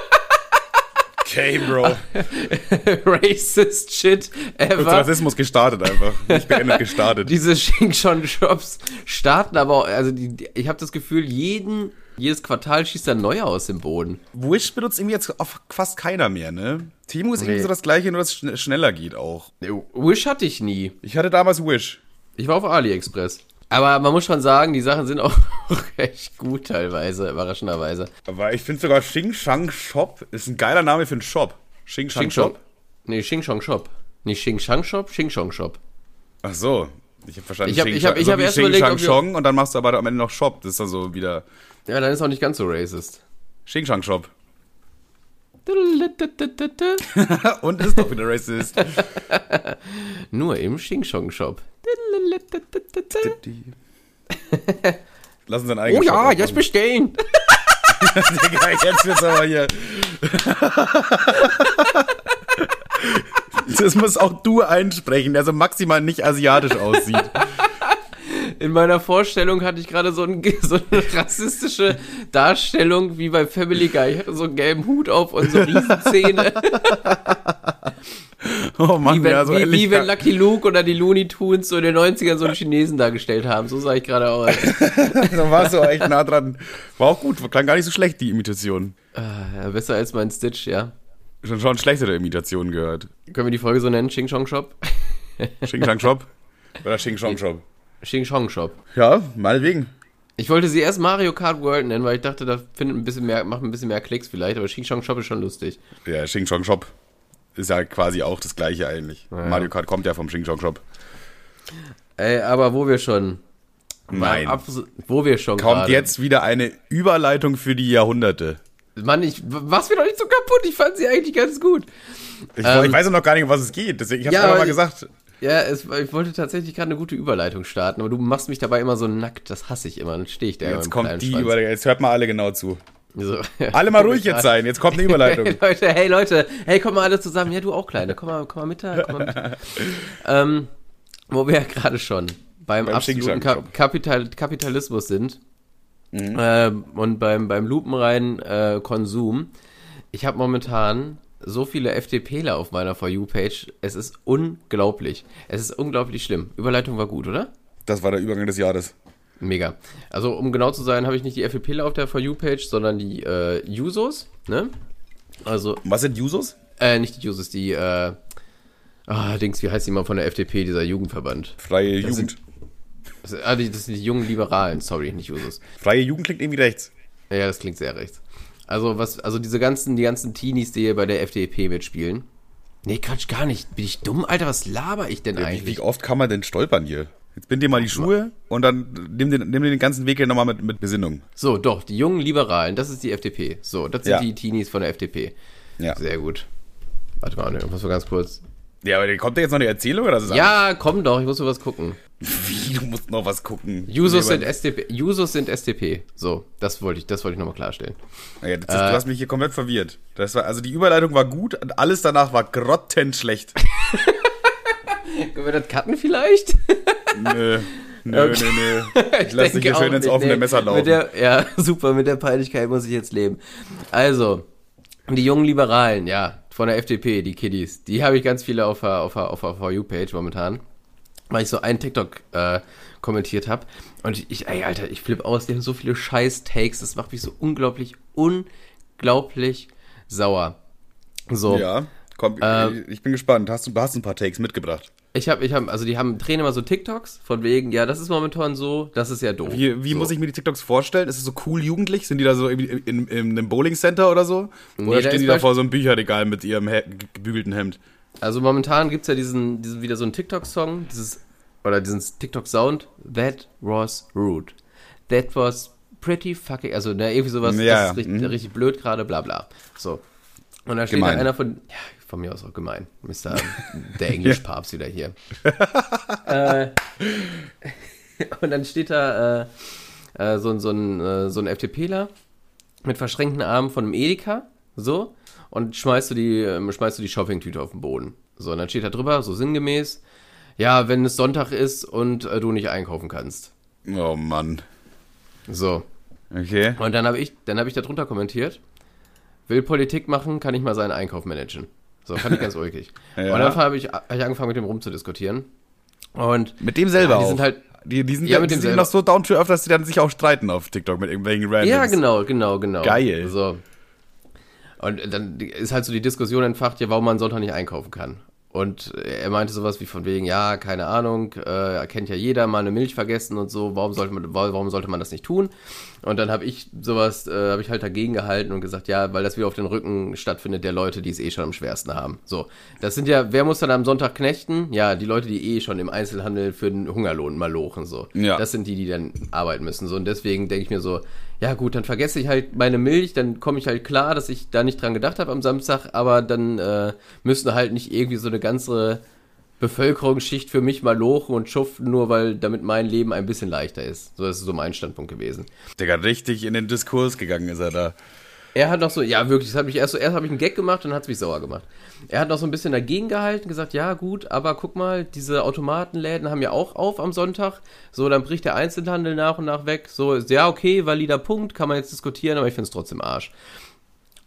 Okay, Bro. Racist shit ever. Rassismus gestartet einfach. Nicht beendet, gestartet. Diese Xing-Shong-Shops starten aber auch. Also, die, die, ich habe das Gefühl, jeden. Jedes Quartal schießt ein neuer aus dem Boden. Wish benutzt irgendwie jetzt auf fast keiner mehr, ne? Temu ist nee. irgendwie so das Gleiche, nur dass es schn- schneller geht auch. Wish hatte ich nie. Ich hatte damals Wish. Ich war auf AliExpress. Aber man muss schon sagen, die Sachen sind auch recht gut teilweise, überraschenderweise. Aber ich finde sogar Xing Shang Shop ist ein geiler Name für einen Shop. Xing Shang Shop? Nee, Xing Shang Shop. Nicht Xing Shang Shop, Xing Shang Shop. Ach so. Ich habe verstanden, ich hab, ich hab, ich hab so erst Xing überlegt, Shang Shong und dann machst du aber am Ende noch Shop. Das ist dann so wieder... Ja, dann ist auch nicht ganz so racist. Xing Shang Shop. Und ist doch wieder racist. Nur im Xing Shang Shop. Lass uns einen eigenen Oh ja, Shop jetzt bestellen. Digga, jetzt wird's aber hier. Das muss auch du einsprechen, der so maximal nicht asiatisch aussieht. In meiner Vorstellung hatte ich gerade so, ein, so eine rassistische Darstellung wie bei Family Guy. Ich hatte so einen gelben Hut auf und so Riesenzähne. Oh Mann, Wie wenn, ja, so wie, ähnlich. wie wenn Lucky Luke oder die Looney Tunes so in den neunzigern so einen Chinesen dargestellt haben. So sah ich gerade aus. Da warst du auch echt nah dran. War auch gut, klang gar nicht so schlecht, die Imitation. Äh, besser als mein Stitch, ja. Schon, schon schlechtere Imitationen gehört. Können wir die Folge so nennen? Xing Chong Shop? Xing Shang Shop? Oder Xing Shong Shop? Xing Chong Shop. Ja, meinetwegen. Ich wollte sie erst Mario Kart World nennen, weil ich dachte, da findet ein bisschen mehr, macht ein bisschen mehr Klicks vielleicht, aber Xing Chong Shop ist schon lustig. Ja, Xing Shong Shop ist ja quasi auch das gleiche eigentlich. Ja. Mario Kart kommt ja vom Xing Shong Shop. Ey, aber wo wir schon... Nein. Abs- wo wir schon Kommt gerade. jetzt wieder eine Überleitung für die Jahrhunderte. Mann, ich, mach's mir doch nicht so kaputt, ich fand sie eigentlich ganz gut. Ich, Ähm, ich weiß ja noch gar nicht, um was es geht. Deswegen, ich hab's ja, einfach aber mal ich- gesagt. Ja, es, ich wollte tatsächlich gerade eine gute Überleitung starten, aber du machst mich dabei immer so nackt, das hasse ich immer, dann stehe ich da immer Jetzt im kommt kleinen die Schwanz. Überleitung. Jetzt hört mal alle genau zu. So. Alle mal ruhig jetzt sein. Jetzt kommt eine Überleitung. Hey Leute, hey Leute, hey, komm mal alle zusammen. Ja, du auch, Kleine, komm mal, komm mal mit da, komm mal mit. ähm, wo wir ja gerade schon beim, Beim absoluten Xing-Shang-Shop. Ka- Kapital Kapitalismus sind Mhm. ähm, und beim, beim lupenreinen äh, Konsum. Ich habe momentan so viele FDPler auf meiner For You-Page. Es ist unglaublich. Es ist unglaublich schlimm. Überleitung war gut, oder? Das war der Übergang des Jahres. Mega. Also, um genau zu sein, habe ich nicht die FDPler auf der For You-Page, sondern die äh, Jusos, ne? Also, Und was sind Jusos? äh, nicht die Jusos, die, äh, ah, Dings, wie heißt die mal von der F D P, dieser Jugendverband? Freie Das Jugend. Das, ah, die, das sind die jungen Liberalen, sorry, nicht Jusos. Freie Jugend klingt irgendwie rechts. Ja, das klingt sehr rechts. Also, was, also diese ganzen, die ganzen Teenies, die hier bei der F D P mitspielen. Nee, Quatsch, gar nicht. Bin ich dumm, Alter? Was laber ich denn Ja, wie, eigentlich? wie oft kann man denn stolpern hier? Jetzt bind dir mal die Schuhe und dann nimm den, nimm den ganzen Weg hier nochmal mit, mit Besinnung. So, doch, die jungen Liberalen, das ist die F D P. So, das sind Ja. die Teenies von der F D P. Ja. Sehr gut. Warte mal, irgendwas so ganz kurz. Ja, aber kommt da jetzt noch eine Erzählung oder ist es Ja, komm doch, ich muss nur was gucken. anders? Wie, du musst noch was gucken. Jusos Nee, sind S D P. Jusos sind S D P. So, das wollte ich, das wollte ich nochmal klarstellen. Ja, das ist, du hast mich hier komplett verwirrt. Das war, also die Überleitung war gut und alles danach war grottenschlecht. Können wir das cutten vielleicht? Nö. Nö, Okay. nö, nö. Ich lass dich hier denke schön auch ins nicht, offene nee. Messer laufen. Mit der, ja, super, mit der Peinlichkeit muss ich jetzt leben. Also, die jungen Liberalen, ja, von der F D P, die Kiddies, die habe ich ganz viele auf der, auf der, auf der For You-Page momentan, weil ich so einen TikTok äh, kommentiert habe. Und ich, ey, Alter, ich flippe aus, die haben so viele Scheiß-Takes, das macht mich so unglaublich, unglaublich sauer. So. Ja, komm, Ähm, ich bin gespannt. Hast du hast ein paar Takes mitgebracht? Ich habe, ich habe, also die haben, drehen immer so TikToks von wegen, ja, das ist momentan so, das ist ja doof. Wie, wie so. muss ich mir die TikToks vorstellen? Ist es so cool jugendlich? Sind die da so irgendwie in, in, in einem Bowling-Center oder so? Oder Nee, da stehen ist die da beisp- vor so einem Bücherregal mit ihrem he gebügelten Hemd? Also momentan gibt's ja diesen, diesen wieder so einen TikTok-Song, dieses, oder diesen TikTok-Sound, That was rude. That was pretty fucking, also ne, irgendwie sowas, Ja, das ist richtig, mhm. richtig blöd gerade, bla bla. So. Und da steht Gemein. da einer von, ja, von mir aus auch gemein, Mister der Englischpapst wieder hier. äh, und dann steht da äh, äh, so, ein- so ein, äh, so ein FDPler mit verschränkten Armen von einem Edeka, so, und schmeißt du die, ähm, schmeißt du die Shoppingtüte auf den Boden. So, und dann steht da drüber, so sinngemäß, ja, wenn es Sonntag ist und äh, du nicht einkaufen kannst. Oh Mann. So. Okay. Und dann habe ich, dann habe ich da drunter kommentiert, will Politik machen, kann ich mal seinen Einkauf managen. So, fand ich ganz ulkig. Ja. Und dann habe ich, hab ich angefangen, mit dem rumzudiskutieren. Und Mit dem selber ja, die auch. sind halt, die, die sind, Ja, ja, mit die dem sind selber. noch so down to earth, dass die dann sich auch streiten auf TikTok mit irgendwelchen Randoms. ja, genau, genau, genau. Geil. So. Und dann ist halt so die Diskussion entfacht, ja, warum man Sonntag nicht einkaufen kann. Und er meinte sowas wie von wegen, ja, keine Ahnung, äh, kennt ja jeder, mal eine Milch vergessen und so, warum sollte man, warum sollte man das nicht tun? Und dann habe ich sowas, äh, habe ich halt dagegen gehalten und gesagt, ja, weil das wieder auf den Rücken stattfindet der Leute, die es eh schon am schwersten haben. So, das sind ja, wer muss dann am Sonntag knechten? Ja, die Leute, die eh schon im Einzelhandel für den Hungerlohn malochen, so. Ja. Das sind die, die dann arbeiten müssen, so. Und deswegen denke ich mir so, ja gut, dann vergesse ich halt meine Milch, dann komme ich halt klar, dass ich da nicht dran gedacht habe am Samstag, aber dann äh, müssen halt nicht irgendwie so eine ganze Bevölkerungsschicht für mich mal lochen und schuften, nur weil damit mein Leben ein bisschen leichter ist. So, das ist so mein Standpunkt gewesen. Digga, richtig in den Diskurs gegangen ist er da. Er hat noch so, ja wirklich, das hat mich erst so, erst habe ich einen Gag gemacht und dann hat es mich sauer gemacht. Er hat noch so ein bisschen dagegen gehalten, gesagt, ja gut, aber guck mal, diese Automatenläden haben ja auch auf am Sonntag. So, dann bricht der Einzelhandel nach und nach weg. So, ist ja okay, valider Punkt, kann man jetzt diskutieren, aber ich finde es trotzdem Arsch.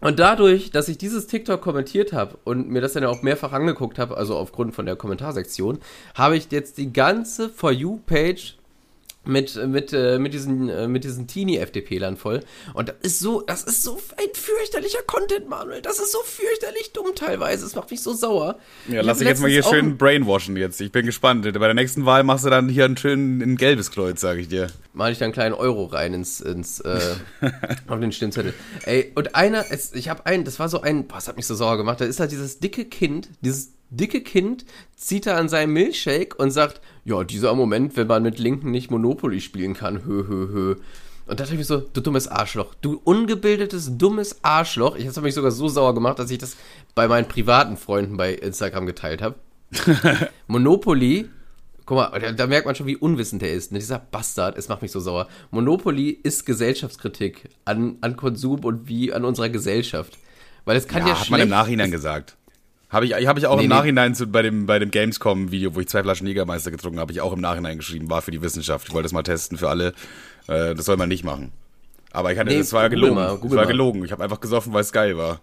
Und dadurch, dass ich dieses TikTok kommentiert habe und mir das dann ja auch mehrfach angeguckt habe, also aufgrund von der Kommentarsektion, habe ich jetzt die ganze For You-Page mit, mit, äh, mit diesen, äh, mit diesen Teenie-F D P-Lern voll. Und das ist so, das ist so ein fürchterlicher Content, Manuel. Das ist so fürchterlich dumm teilweise. Es macht mich so sauer. Ja, lass dich jetzt mal hier schön brainwashen jetzt. Ich bin gespannt. Bei der nächsten Wahl machst du dann hier ein schön ein gelbes Kreuz, sage ich dir. Mal ich da einen kleinen Euro rein ins, ins äh, auf den Stimmzettel. Ey, und einer, es, ich habe einen, das war so ein, boah, das hat mich so sauer gemacht. Da ist halt dieses dicke Kind, dieses dicke Kind zieht da an seinem Milchshake und sagt, ja, dieser Moment, wenn man mit Linken nicht Monopoly spielen kann, hö, hö, hö. Und da dachte ich mir so, du dummes Arschloch, du ungebildetes, dummes Arschloch. Ich habe mich sogar so sauer gemacht, dass ich das bei meinen privaten Freunden bei Instagram geteilt habe. Monopoly, guck mal, da, da merkt man schon, wie unwissend er ist. Ne? Dieser Bastard, es macht mich so sauer. Monopoly ist Gesellschaftskritik an, an Konsum und wie an unserer Gesellschaft. Weil es kann ja, ja hat schlecht... man im Nachhinein gesagt. Habe ich, hab ich auch Nee, im nee. Nachhinein zu, bei dem, bei dem Gamescom-Video, wo ich zwei Flaschen Jägermeister getrunken habe, habe ich auch im Nachhinein geschrieben, war für die Wissenschaft. Ich wollte das mal testen für alle. Äh, das soll man nicht machen. Aber ich hatte, Nee, das war ja google gelogen. mal, das google war mal. gelogen. Ich habe einfach gesoffen, weil es geil war.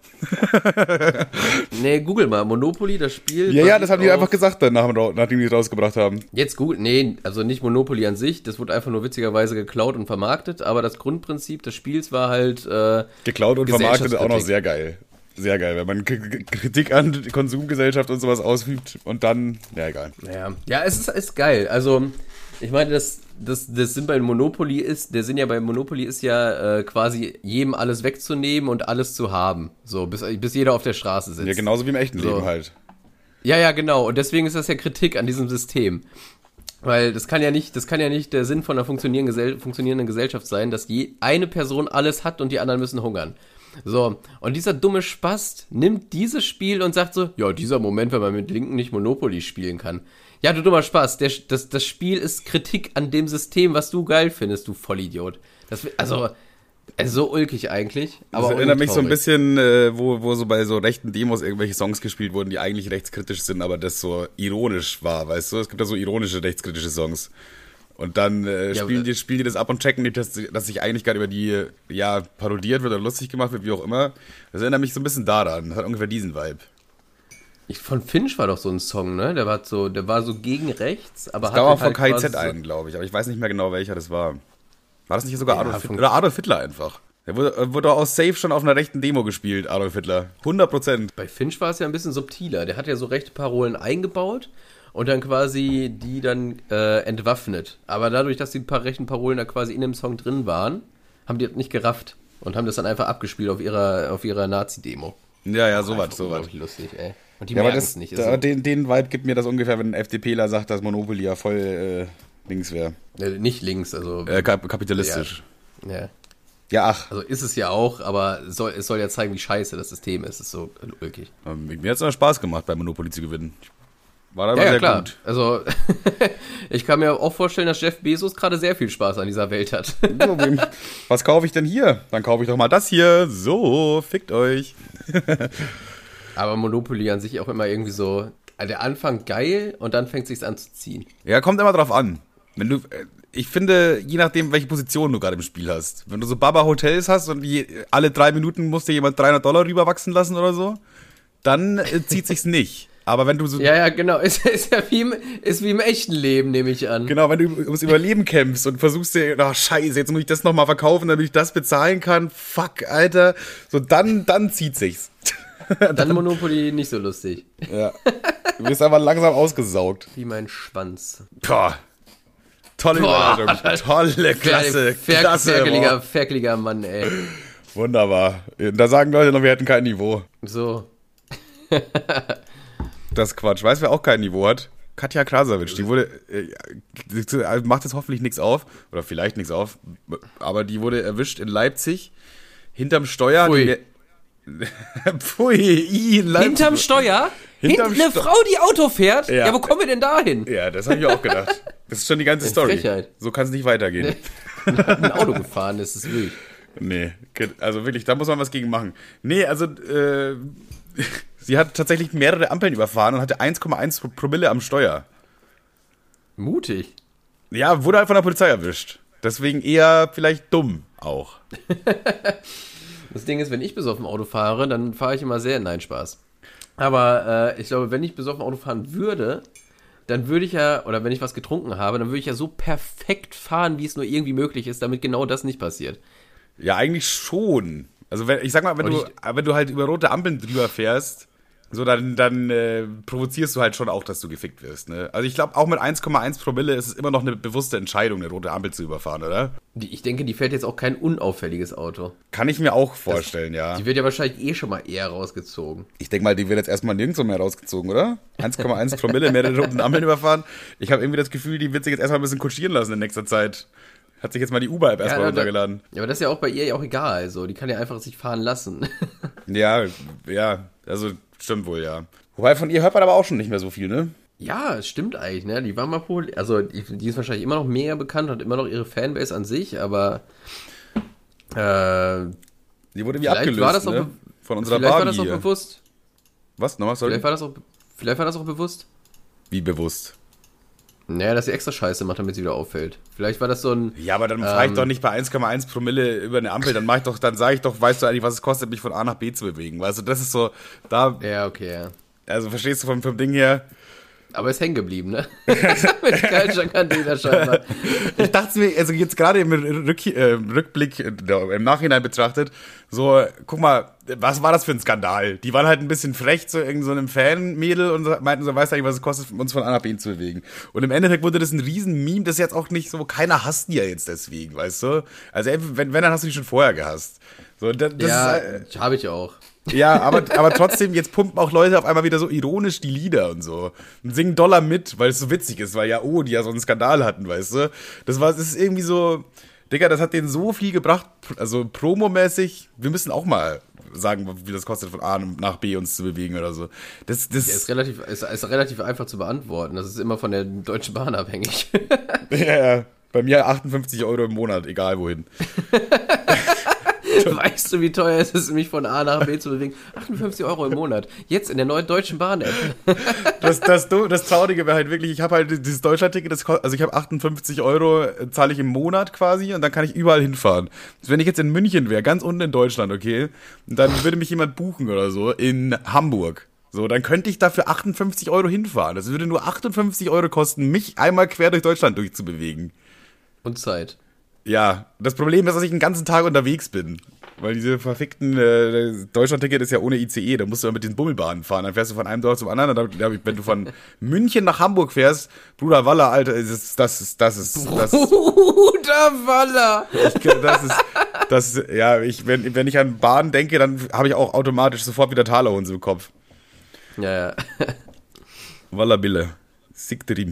Nee, google mal, Monopoly, das Spiel... Ja, ja, das basiert haben die auf- einfach gesagt, dann, nach, nachdem die es rausgebracht haben. Jetzt google, nee, also nicht Monopoly an sich, das wurde einfach nur witzigerweise geklaut und vermarktet, aber das Grundprinzip des Spiels war halt... Äh, Geklaut und vermarktet ist auch noch Gesellschaftskritik. sehr geil. Sehr geil, wenn man K- K- Kritik an Konsumgesellschaft und sowas ausübt und dann, ja, egal. Ja, ja, es ist, ist geil. Also, ich meine, das, das, das Sinn bei Monopoly ist, der Sinn ja bei Monopoly ist ja äh, quasi jedem alles wegzunehmen und alles zu haben. So, bis, bis jeder auf der Straße sitzt. Ja, genauso wie im echten So. Leben halt. Ja, ja, genau. Und deswegen ist das ja Kritik an diesem System. Weil das kann ja nicht, das kann ja nicht der Sinn von einer funktionierenden, Gesell funktionierenden Gesellschaft sein, dass je eine Person alles hat und die anderen müssen hungern. So, und dieser dumme Spast nimmt dieses Spiel und sagt so, ja, dieser Moment, wenn man mit Linken nicht Monopoly spielen kann. Ja, du dummer Spast, der, das, das Spiel ist Kritik an dem System, was du geil findest, du Vollidiot. Das, also, also so ulkig eigentlich. Aber Das auch erinnert mich so ein traurig. bisschen, äh, wo, wo so bei so rechten Demos irgendwelche Songs gespielt wurden, die eigentlich rechtskritisch sind, aber das so ironisch war, weißt du? Es gibt ja so ironische, rechtskritische Songs. Und dann äh, Ja, spielen, aber- die, spielen die das ab und checken nicht, dass, dass sich eigentlich gerade über die, ja, parodiert wird oder lustig gemacht wird, wie auch immer. Das erinnert mich so ein bisschen daran. Das hat ungefähr diesen Vibe. Ich, von Finch war doch so ein Song, ne? Der war so, der war so gegen rechts, aber Das kam auch von halt K I quasi Z so- ein, glaube ich, aber ich weiß nicht mehr genau, welcher das war. War das nicht sogar Ja, Adolf von- Hitler? Oder Adolf Hitler einfach. Der wurde, äh, wurde auch safe schon auf einer rechten Demo gespielt, Adolf Hitler. hundert Prozent. Bei Finch war es ja ein bisschen subtiler. Der hat ja so rechte Parolen eingebaut und dann quasi die dann äh, entwaffnet. Aber dadurch, dass die paar rechten Parolen da quasi in dem Song drin waren, haben die das nicht gerafft und haben das dann einfach abgespielt auf ihrer, auf ihrer Nazi-Demo. Ja, ja, sowas, Einfach sowas. unglaublich lustig, ey. Und die Ja, aber merken das, es nicht. da, Ist den, den Vibe gibt mir das ungefähr, wenn ein FDPler sagt, dass Monopoly ja voll äh, links wäre. so, äh, nicht links, also. Äh, kap kapitalistisch. Ja. Ja, ach. Also ist es ja auch, aber es soll, es soll ja zeigen, wie scheiße das System ist. Es ist so ulkig. Ähm, mir hat es immer Spaß gemacht, bei Monopoly zu gewinnen. War da immer Ja, ja, sehr klar. gut. Also, ich kann mir auch vorstellen, dass Jeff Bezos gerade sehr viel Spaß an dieser Welt hat. So, wem- was kaufe ich denn hier? Dann kaufe ich doch mal das hier. So, fickt euch. Aber Monopoly an sich auch immer irgendwie so, also der Anfang geil und dann fängt sich's an zu ziehen. Ja, kommt immer drauf an. Wenn du, äh, ich finde, je nachdem, welche Position du gerade im Spiel hast. Wenn du so Baba-Hotels hast und je, alle drei Minuten musst dir jemand dreihundert Dollar rüberwachsen lassen oder so, dann äh, zieht sich's nicht. Aber wenn du so, Ja, ja, genau. Ist, ist ja wie im, ist wie im echten Leben, nehme ich an. genau, wenn du ums Überleben kämpfst und versuchst dir, ach scheiße, jetzt muss ich das nochmal verkaufen, damit ich das bezahlen kann, fuck, Alter, so dann, dann zieht sich's. Dann Monopoly nicht so lustig. Ja. Du wirst einfach langsam ausgesaugt. Wie mein Schwanz. Boah. Tolle Boah, Überleitung. Tolle, klasse, Fer klasse. ferkeliger, Boah. ferkeliger Mann, ey. Wunderbar. Da sagen Leute noch, wir hätten kein Niveau. So. Das ist Quatsch. Weißt du, wer auch kein Niveau hat? Katja Krasavic. Die wurde, äh, macht jetzt hoffentlich nichts auf, oder vielleicht nichts auf, aber die wurde erwischt in Leipzig, hinterm Steuer. Pfui. Die, Pfui, i, in Leipzig. Hinterm Steuer? Hinterm Hint, eine Steu- Frau, die Auto fährt? Ja. Ja, wo kommen wir denn da hin? Ja, das habe ich auch gedacht. Das ist schon die ganze Eine Story. Frechheit. So kann es nicht weitergehen. Ein Auto gefahren, das ist wild. Nee, also wirklich, da muss man was gegen machen. Nee, also, äh, sie hat tatsächlich mehrere Ampeln überfahren und hatte eins Komma eins Promille am Steuer. Mutig. Ja, wurde halt von der Polizei erwischt. Deswegen eher vielleicht dumm auch. Das Ding ist, wenn ich besoffen Auto fahre, dann fahre ich immer sehr, nein, Spaß. Aber äh, ich glaube, wenn ich besoffen Auto fahren würde, dann würde ich ja, oder wenn ich was getrunken habe, dann würde ich ja so perfekt fahren, wie es nur irgendwie möglich ist, damit genau das nicht passiert. Ja, eigentlich schon. Also wenn, ich sag mal, wenn Und du, ich- wenn du halt über rote Ampeln drüber fährst, so dann, dann äh, provozierst du halt schon auch, dass du gefickt wirst. Ne? Also ich glaube, auch mit eins Komma eins Promille ist es immer noch eine bewusste Entscheidung, eine rote Ampel zu überfahren, oder? Die, ich denke, die fährt jetzt auch kein unauffälliges Auto. Kann ich mir auch vorstellen, ja. Die wird ja wahrscheinlich eh schon mal eher rausgezogen. Ich denke mal, die wird jetzt erstmal nirgendwo mehr rausgezogen, oder? eins Komma eins Promille, mehrere roten Ampeln überfahren. Ich habe irgendwie das Gefühl, die wird sich jetzt erstmal ein bisschen kutschieren lassen in nächster Zeit. Hat sich jetzt mal die Uber-App erstmal Ja, da- runtergeladen. Ja, aber das ist ja auch bei ihr ja auch egal. Also, die kann ja einfach sich fahren lassen. Ja, ja, also stimmt wohl, ja. Wobei von ihr hört man aber auch schon nicht mehr so viel, ne? Ja, es stimmt eigentlich, ne? Die war mal populär. Also, die, die ist wahrscheinlich immer noch mega bekannt, hat immer noch ihre Fanbase an sich, aber äh, Die wurde irgendwie Vielleicht abgelöst, war das auch ne? be- Von unserer vielleicht war Barbie das auch hier. bewusst. Was? Nochmal, sorry? Vielleicht war das auch, vielleicht war das auch bewusst. Wie bewusst? Naja, dass sie extra Scheiße macht, damit sie wieder auffällt. Vielleicht war das so ein. Ja, aber dann fahre ich Ähm. doch nicht bei eins Komma eins Promille über eine Ampel, dann mach ich doch, dann sage ich doch, weißt du eigentlich, was es kostet, mich von A nach B zu bewegen. Weißt du, das ist so, da, Ja, okay, ja. also verstehst du vom, vom Ding her? Aber ist hängen geblieben, ne? Mit Kaltschak Container scheinbar. Ich dachte mir, also jetzt gerade im Rück, äh, Rückblick, äh, im Nachhinein betrachtet, so, guck mal, was war das für ein Skandal? Die waren halt ein bisschen frech zu irgendeinem so einem Fanmädel und so- meinten so, weißt du eigentlich, was es kostet, uns von A nach B zu bewegen. Und im Endeffekt wurde das ein riesen Meme, das jetzt auch nicht so, keiner hasst die ja jetzt deswegen, weißt du? Also wenn, wenn dann hast du die schon vorher gehasst. So, das, das Ja, ist, äh, habe ich auch. ja, aber, aber trotzdem, jetzt pumpen auch Leute auf einmal wieder so ironisch die Lieder und so. Und singen Dollar mit, weil es so witzig ist, weil ja, oh, die ja so einen Skandal hatten, weißt du? Das war, das ist irgendwie so, Digga, das hat denen so viel gebracht, also promomäßig, wir müssen auch mal sagen, wie das kostet, von A nach B uns zu bewegen oder so. Das, das, Ja, ist relativ, ist, ist relativ einfach zu beantworten. Das ist immer von der Deutschen Bahn abhängig. ja, ja, bei mir achtundfünfzig Euro im Monat, egal wohin. Weißt du, wie teuer es ist, mich von A nach B zu bewegen? achtundfünfzig Euro im Monat. Jetzt in der neuen Deutschen Bahn-App. Das, das, das Traurige wäre halt wirklich, ich habe halt dieses Deutschlandticket, das, kost- also ich habe achtundfünfzig Euro, äh, zahle ich im Monat quasi und dann kann ich überall hinfahren. Wenn ich jetzt in München wäre, ganz unten in Deutschland, okay, und dann würde mich jemand buchen oder so in Hamburg. So, dann könnte ich dafür achtundfünfzig Euro hinfahren. Das würde nur achtundfünfzig Euro kosten, mich einmal quer durch Deutschland durchzubewegen. Und Zeit. Ja, das Problem ist, dass ich den ganzen Tag unterwegs bin. Weil diese verfickten äh, Deutschlandticket ist ja ohne I C E, da musst du ja mit den Bummelbahnen fahren. Dann fährst du von einem Dorf zum anderen. Und dann, wenn du von München nach Hamburg fährst, Bruder Waller, Alter, ist es- das ist, das ist, das ist, Bruder Waller! ich, das ist, das ist, ja, ich, wenn, wenn ich an Bahn denke, dann habe ich auch automatisch sofort wieder Talerhunde im Kopf. Ja, ja. Waller Bille. Siegterim.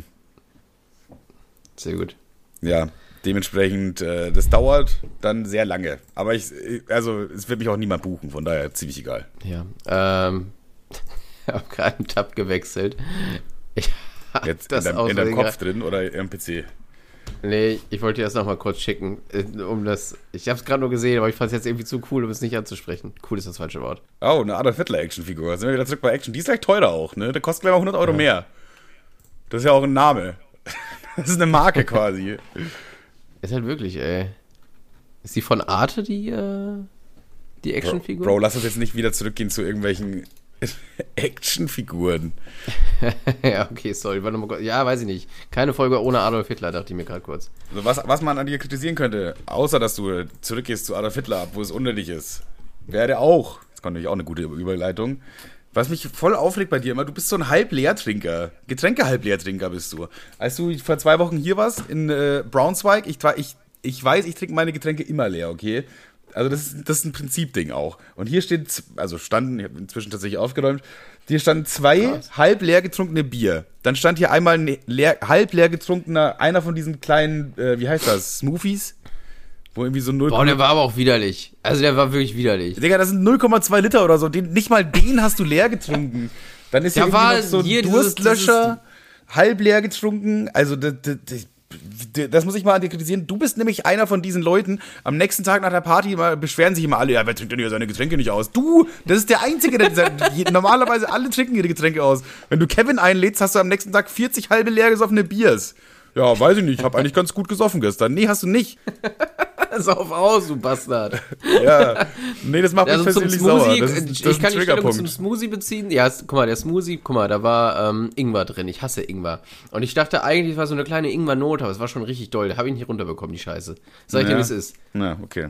Sehr gut. Ja, dementsprechend, äh, das dauert dann sehr lange. Aber ich, also, es wird mich auch niemand buchen, von daher ziemlich egal. Ja. Ähm, ich habe gerade einen Tab gewechselt. Ich hab Jetzt das in, deinem, in deinem Versehen Kopf drin oder im P C? Nee, ich wollte dir das nochmal kurz schicken, äh, um das, ich habe es gerade nur gesehen, aber ich fand es jetzt irgendwie zu cool, um es nicht anzusprechen. Cool ist das falsche Wort. Oh, eine Adolf Hitler Actionfigur. Sind wir wieder zurück bei Action. Die ist gleich teurer auch, ne? Der kostet gleich mal hundert Euro mehr. Das ist ja auch ein Name. Das ist eine Marke quasi. Ist halt wirklich, ey. Ist die von Arte, die, äh, die Actionfigur? Bro, lass uns jetzt nicht wieder zurückgehen zu irgendwelchen Actionfiguren. Ja, okay, sorry, warte mal kurz. Ja, weiß ich nicht. Keine Folge ohne Adolf Hitler, dachte ich mir gerade kurz. Also was, was man an dir kritisieren könnte, außer dass du zurückgehst zu Adolf Hitler ab, wo es unnötig ist, wäre auch, das kommt natürlich auch eine gute Überleitung, was mich voll aufregt bei dir immer, du bist so ein Halbleertrinker. Getränke-Halbleertrinker bist du. Als du vor zwei Wochen hier warst in äh, Braunschweig, ich, ich, ich weiß, ich trinke meine Getränke immer leer, okay? Also das, ist- das ist ein Prinzipding auch. Und hier steht, z- also standen, ich habe inzwischen tatsächlich aufgeräumt, hier standen zwei Krass. halb leer getrunkene Bier. Dann stand hier einmal ein leer, halb leer getrunkener, einer von diesen kleinen, äh, wie heißt das, Smoothies? Wo irgendwie so null Boah, der war aber auch widerlich. Also der war wirklich widerlich. Digga, das sind null Komma zwei Liter oder so. Den, nicht mal den hast du leer getrunken. Dann ist Da hier war irgendwie noch so hier ein dieses- Durstlöscher, halb leer getrunken. Also, das, das, das, das muss ich mal an dir kritisieren. Du bist nämlich einer von diesen Leuten, am nächsten Tag nach der Party immer, beschweren sich immer alle, ja, wer trinkt denn hier seine Getränke nicht aus? Du, das ist der Einzige, der dieser, normalerweise alle trinken ihre Getränke aus. Wenn du Kevin einlädst, hast du am nächsten Tag vierzig halbe leer gesoffene Biers. Ja, weiß ich nicht, ich habe eigentlich ganz gut gesoffen gestern. Nee, hast du nicht. Sauf aus, du Bastard. Ja, nee, das macht mich Also zum persönlich Smoothie, sauer. Das ist, das ich ist kann ein die Stellung zum Triggerpunkt. Smoothie beziehen. Ja, es- guck mal, der Smoothie, guck mal, da war ähm, Ingwer drin. Ich hasse Ingwer. Und ich dachte eigentlich, es war so eine kleine Ingwer-Note, aber es war schon richtig doll. Da habe ich nicht runterbekommen, die Scheiße. Sag ich dir, Ja. wie es ist. Na, okay.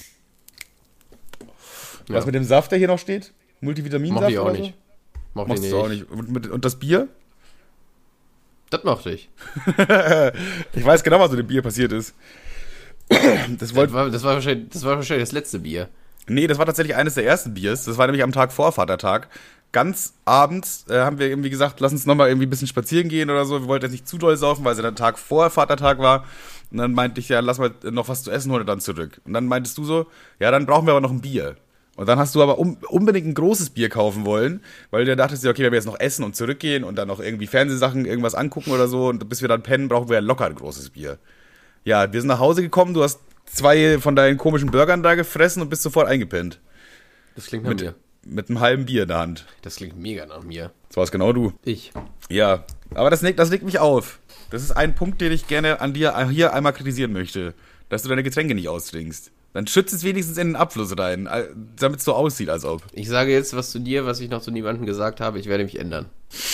Ja. Was mit dem Saft, der hier noch steht? Multivitaminsaft Mochte ich auch oder so? nicht. Mochte Mochtest ich du auch nicht. nicht. Und, mit, und das Bier? Das mochte ich. Ich weiß genau, was mit dem Bier passiert ist. Das Das wollte, war, das, war wahrscheinlich, das war wahrscheinlich das letzte Bier. nee, das war tatsächlich eines der ersten Biers. Das war nämlich am Tag vor Vatertag. Ganz abends äh, haben wir irgendwie gesagt, lass uns nochmal irgendwie ein bisschen spazieren gehen oder so. Wir wollten jetzt nicht zu doll saufen, weil es ja der Tag vor Vatertag war. Und dann meinte ich, ja, lass mal noch was zu essen holen und dann zurück. Und dann meintest du so, ja, dann brauchen wir aber noch ein Bier. Und dann hast du aber um, unbedingt ein großes Bier kaufen wollen, weil du dachtest, ja, okay, wenn wir jetzt noch essen und zurückgehen und dann noch irgendwie Fernsehsachen, irgendwas angucken oder so und bis wir dann pennen, brauchen wir ja locker ein großes Bier. Ja, wir sind nach Hause gekommen, du hast zwei von deinen komischen Burgern da gefressen und bist sofort eingepennt. Das klingt nach mir. Mit einem halben Bier in der Hand. Das klingt mega nach mir. Das war's genau du. Ich. Ja, aber das legt, das legt mich auf. Das ist ein Punkt, den ich gerne an dir hier einmal kritisieren möchte. Dass du deine Getränke nicht austrinkst. Dann schützt es wenigstens in den Abfluss rein, damit es so aussieht, als ob. Ich sage jetzt was zu dir, was ich noch zu niemandem gesagt habe. Ich werde mich ändern.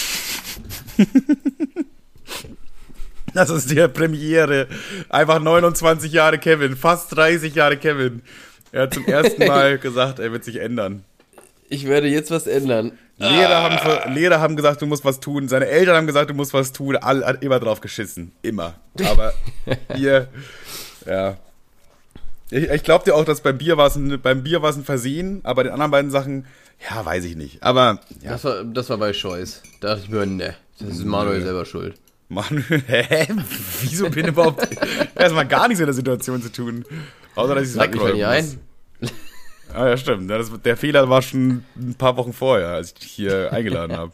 Das ist die Premiere. Einfach neunundzwanzig Jahre Kevin, fast dreißig Jahre Kevin. Er hat zum ersten Mal gesagt, er wird sich ändern. Ich werde jetzt was ändern. Lehrer, haben, ver- Lehrer haben gesagt, du musst was tun. Seine Eltern haben gesagt, du musst was tun. Alle hat immer drauf geschissen. Immer. Aber hier, ja. Ich, ich glaube dir auch, dass beim Bier war es ein, beim Bier war es ein Versehen, aber den anderen beiden Sachen, ja, weiß ich nicht. Aber, ja. Das war, das war bei Choice. Da dachte ich mir, ne, das ist Manuel selber schuld. Manuel, hä? Wieso bin ich überhaupt erstmal gar nichts in der Situation zu tun? Außer, dass ich es Sag mich mal wegräumen nicht muss. ein. Ah, ja, stimmt. Das, der Fehler war schon ein paar Wochen vorher, als ich dich hier eingeladen habe.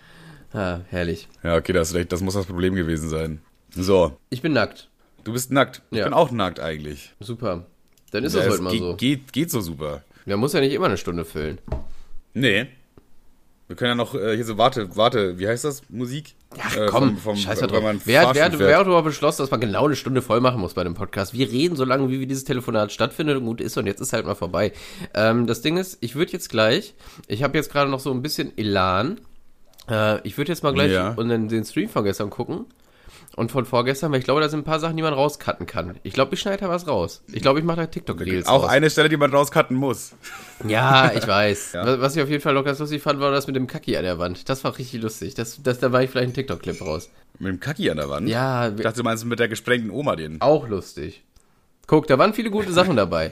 Ah, herrlich. Ja, okay, das, recht, das muss das Problem gewesen sein. So, Ich bin nackt. du bist nackt. Ich Ja. bin auch nackt eigentlich. Super. Dann ist Ja, das es heute mal geht, so. Geht, geht so super. Man muss ja nicht immer eine Stunde füllen. Nee. Wir können ja noch äh, hier so, warte, warte, wie heißt das? Musik? Ach Äh, komm, vom, vom, scheiß wenn drauf. man Wer, Fahrstuhl wer, fährt. wer hat überhaupt beschlossen, dass man genau eine Stunde voll machen muss bei dem Podcast? Wir reden so lange, wie dieses Telefonat stattfindet und gut ist und jetzt ist halt mal vorbei. Ähm, das Ding ist, ich würde jetzt gleich, ich habe jetzt gerade noch so ein bisschen Elan, äh, ich würde jetzt mal gleich Ja. und den, den Stream von gestern gucken und von vorgestern, weil ich glaube, da sind ein paar Sachen, die man rauscutten kann. Ich glaube, ich schneide da was raus. Ich glaube, ich mache da TikTok-Reels Auch raus. eine Stelle, die man rauscutten muss. Ja, ich weiß. Ja. Was was ich auf jeden Fall noch ganz lustig fand, war das mit dem Kaki an der Wand. Das war richtig lustig. Das, das, da war ich vielleicht ein TikTok-Clip raus. Mit dem Kacki an der Wand? Ja, Ich dachte, du meinst mit der gesprengten Oma den. auch lustig. Guck, da waren viele gute Sachen dabei.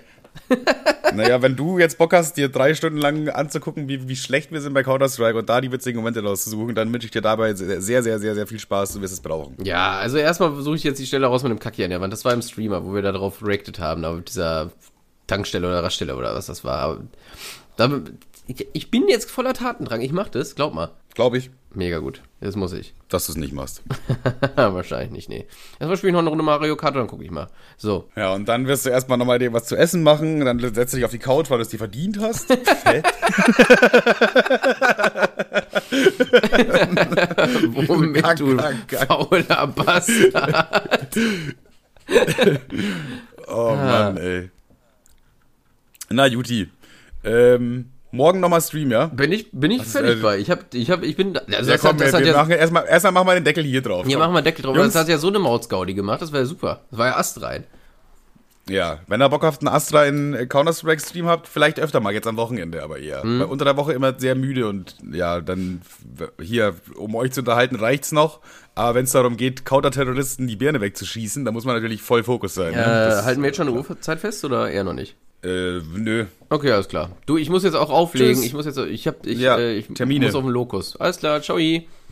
Naja, wenn du jetzt Bock hast, dir drei Stunden lang anzugucken, wie, wie schlecht wir sind bei Counter-Strike und da die witzigen Momente rauszusuchen, dann wünsche ich dir dabei sehr, sehr, sehr, sehr, sehr viel Spaß. Du wirst es brauchen. Ja, also erstmal versuche ich jetzt die Stelle raus mit dem Kaki an der Wand. Das war im Streamer, wo wir da drauf reacted haben, auf dieser Tankstelle oder Raststelle oder was das war. Aber da, ich, ich bin jetzt voller Tatendrang. Ich mach das, glaub mal. Glaube ich, Mega gut. Das muss ich. dass du es nicht machst. Wahrscheinlich nicht, nee. Erstmal spiele ich noch eine Runde Mario Kart und dann gucke ich mal. So. Ja, und dann wirst du erstmal nochmal dir was zu essen machen, dann setzt du dich auf die Couch, weil du es dir verdient hast. Fett. Womit Kack, du kack, kack. fauler Bastard. Oh Mann, ey. Na, Juti. Ähm, morgen nochmal Stream, ja? Bin ich, bin ich völlig äh, bei. Ich hab, ich hab, ich bin, also Ja, das komm, hat, das wir, hat wir ja, machen erstmal, erstmal machen wir den Deckel hier drauf. hier komm. machen wir Deckel drauf. Jungs. Das hat ja so eine Mautskaudi gemacht, das war ja super. Das war ja astrein. Ja, wenn ihr Bock auf einen Astra in Counter-Strike-Stream habt, vielleicht öfter mal, jetzt am Wochenende aber eher. Mhm. Weil unter der Woche immer sehr müde und ja, dann hier, um euch zu unterhalten, reicht's noch. Aber wenn es darum geht, Counterterroristen die Birne wegzuschießen, dann muss man natürlich voll Fokus sein. Äh, ne? Das- halten wir jetzt schon eine Uhrzeit fest oder eher noch nicht? Äh, nö. Okay, alles klar. Du, ich muss jetzt auch auflegen. Tschüss. Ich muss jetzt, ich hab, ich, Ja, äh, ich Termine. muss auf den Lokus. Alles klar, ciao.